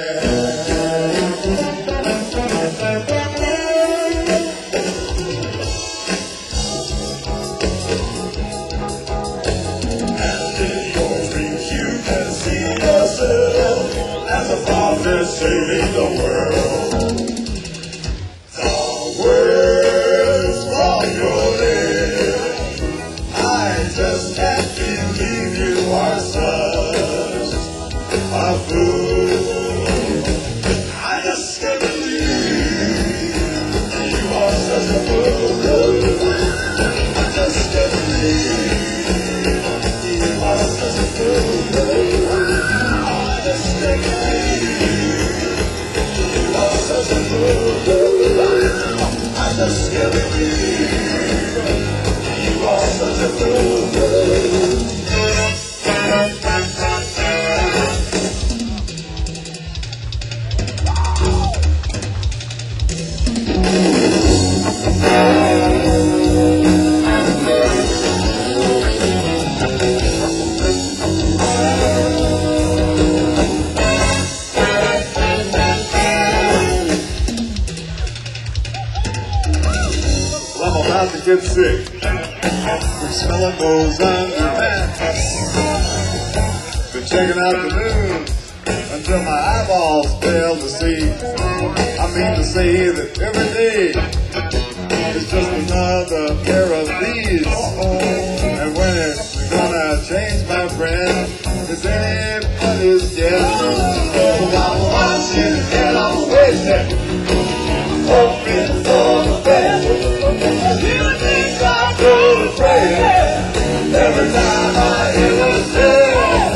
And in your dreams you can see yourself as a father saving the world. The words from your lips, I just can't believe you are such a fool. I just can't believe you are such a fool. I just can't believe you are such a fool. I just can't believe you are such a fool. I just can't believe you are such a fool. Well, I'm about to get sick. The smell goes under pants. Been checking out the news until my eyeballs fail to see. I mean to say that every day is just another pair of these. And when it's gonna change, my friend, is anybody's guess. So I'm watching and I'm waiting, hoping for the best. You think I go to pray every time I hear the sound.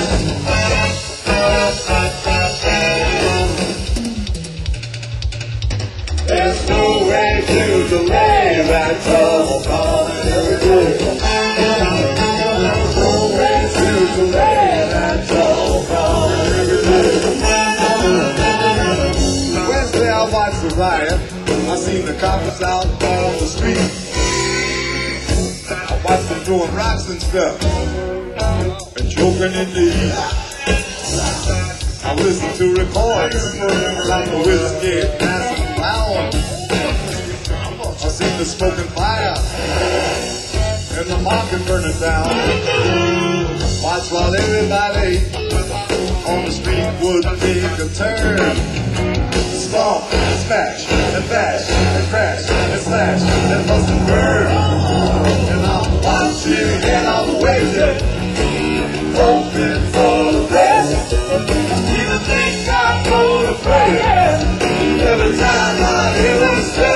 There's no way to delay that trouble coming every day. There's no way to delay that trouble coming every day. Wednesday I watched the riot. I seen the cops out on the street. I watched them throwing rocks and stuff and joking in the heat. I listened to reports like the whiskey passing loud. I seen the smoke and fire and the market burning down. Watch while everybody on the street would take a turn. Stomp, smash, and bash, and crash, and slash, and bust and burn. And I'm watching and I'm waiting, hoping for the best. You think I go to pray every time I hear them say.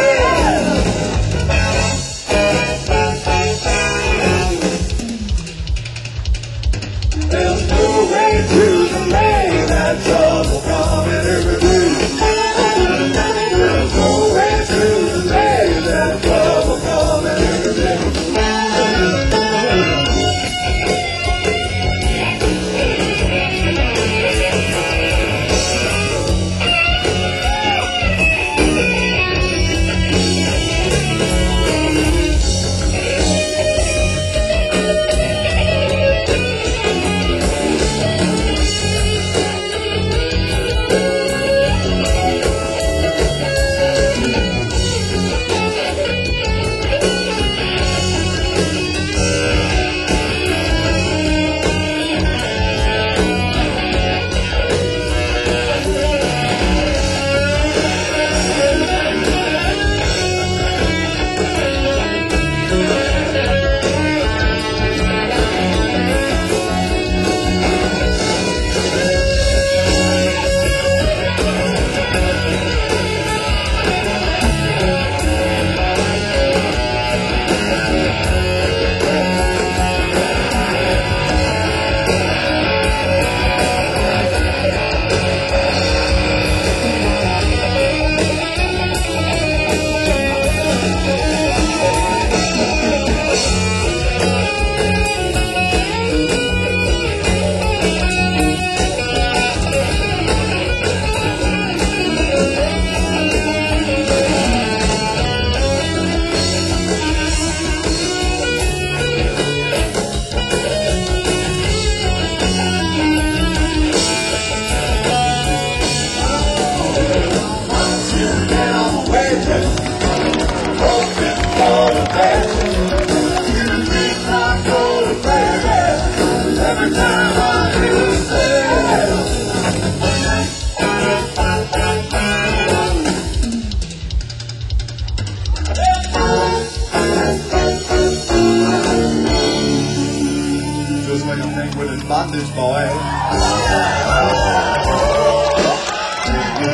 There's no way to delay that trouble coming every day. There's no way to delay that trouble coming every day.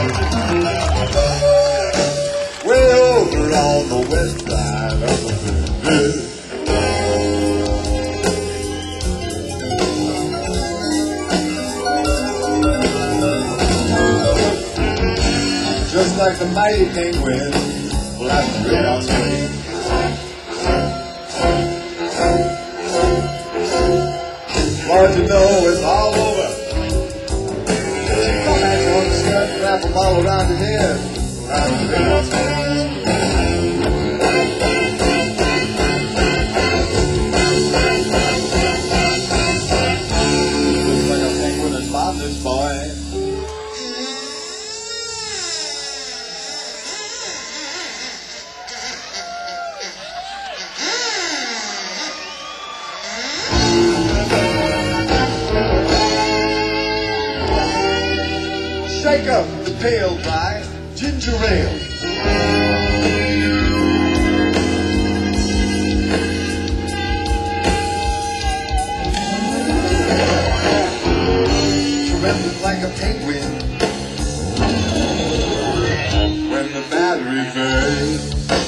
Way over on the west side of the river. Just like the mighty penguin flapping straight out straight. Lord, you know it's all over. Come at you on the skirt, wrap them all around your head. Flapping straight out straight. Looks like a penguin in bondage, boy. Shake up the pail by ginger ale. Tremendous like a penguin when the battery fades.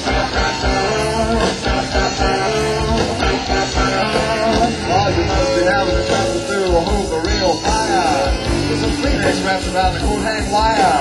Oh, you must be having a chance to do a whole for real fire. With some Kleenex wrapped around the coat hang wire.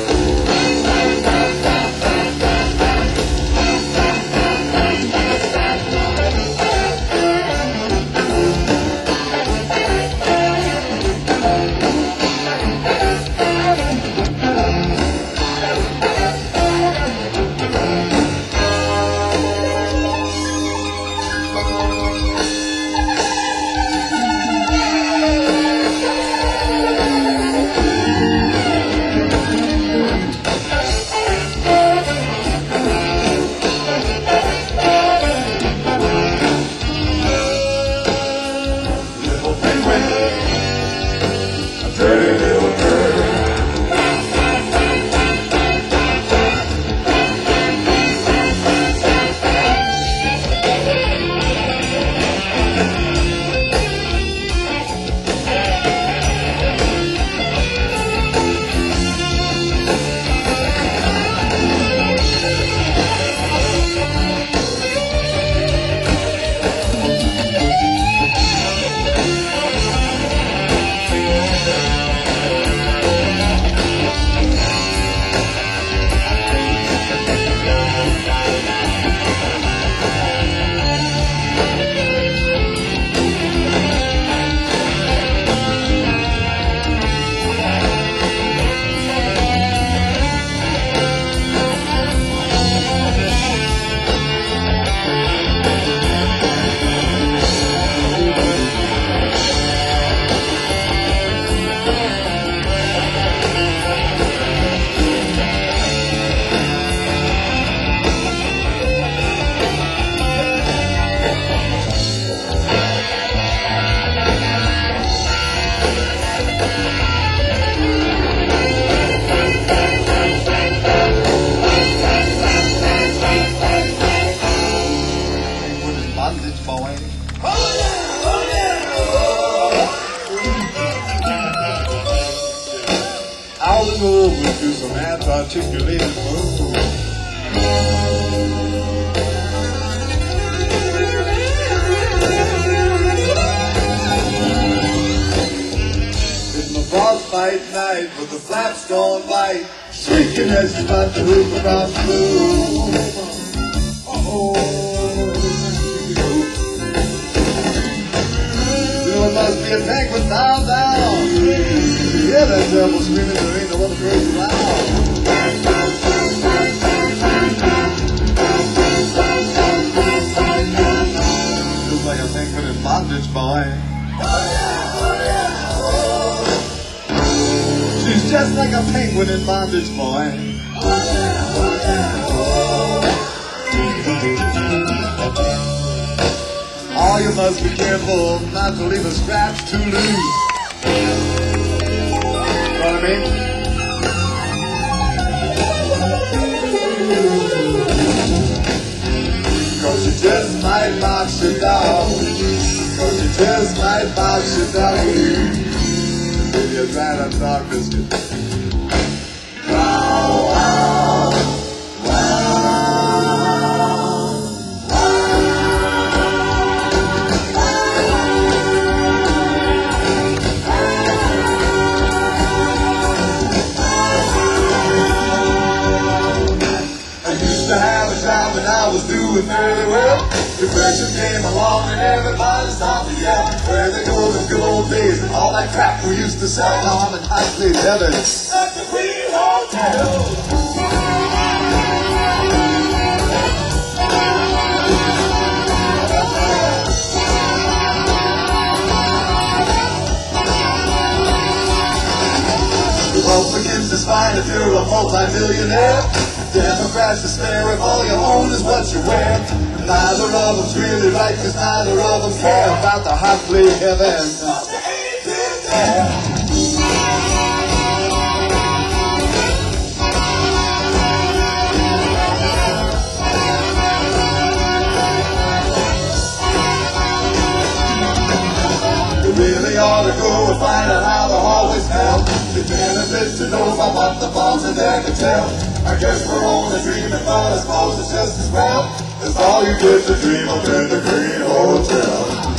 Do some articulated moves. In the frostbite night with the flaps gone white, shrieking as she's about to hoop around the room. Uh-oh. There must be a penguin down, down. Yeah, that devil screaming, there ain't no other person loud. Looks like a penguin in bondage, boy. She's just like a penguin in bondage, boy. Oh, you must be careful not to leave a scratch too loose. Know what I mean? Cause you just might box you down. Cause you just might box you down. Maybe a dry up dog biscuit. I was doing fairly well. Depression came along and everybody stopped to yell. Where they go the good old days and all that crap we used to sell. Now I'm in high place heaven at the Queen Hotel. Republicans despise if you're a multi-millionaire. Democrats despair if all you own is what you wear. Neither of them's really right, cause neither of them care about the hot plate heaven. You really ought to go and find out how the hallways smell. It benefits to know about what the bombs in there can tell. I guess we're only dreaming, but I suppose it's just as well. It's all you get to dream of in the Green Hotel.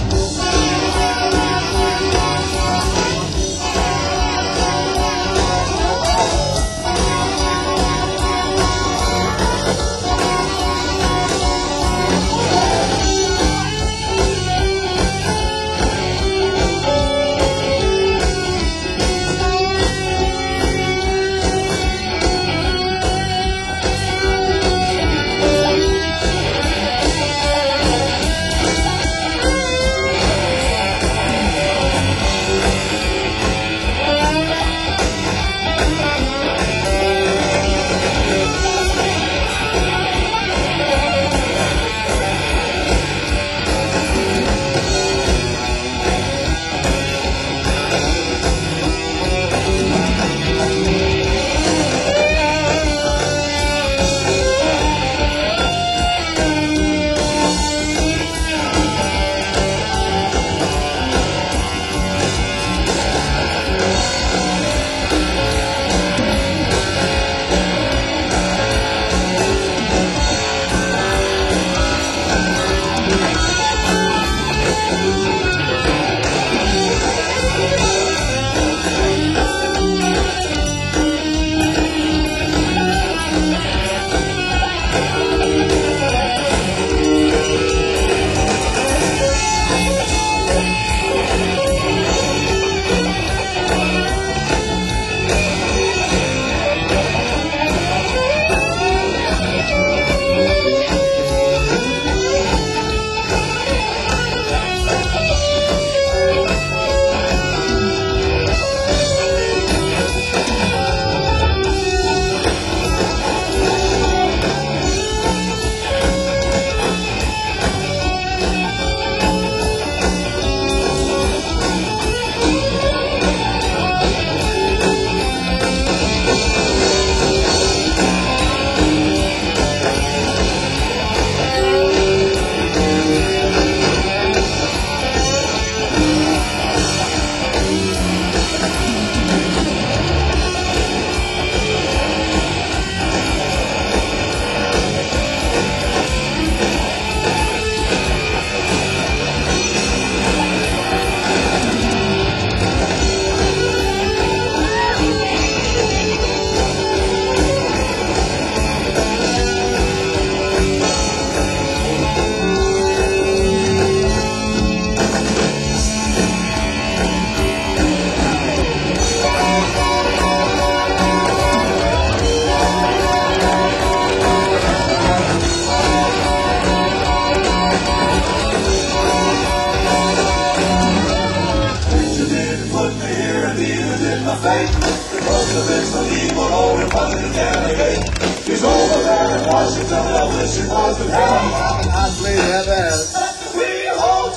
He's over there in Washington, I wish he was in hell. I play heaven at the Queen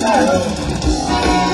Hotel.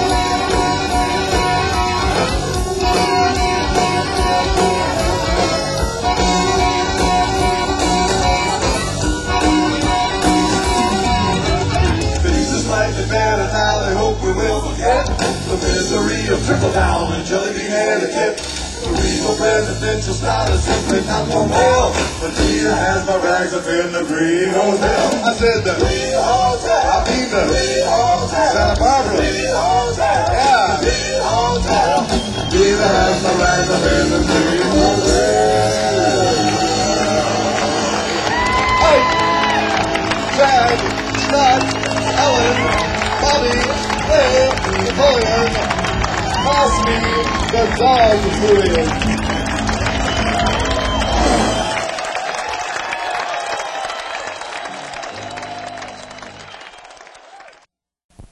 The misery of trickle down and jelly bean etiquette. The regal presidential style is simply not for mail. But Tia has my rags up in the Green Hotel. I said the Green Hotel. I mean the Green Hotel. Santa Barbara. Green Hotel. Yeah. Green Hotel. Tia has my rags up in the Green Hotel. Hey. Ed, Scott, Ellen, Bobby, Will, Napoleon, Pass me the dog food.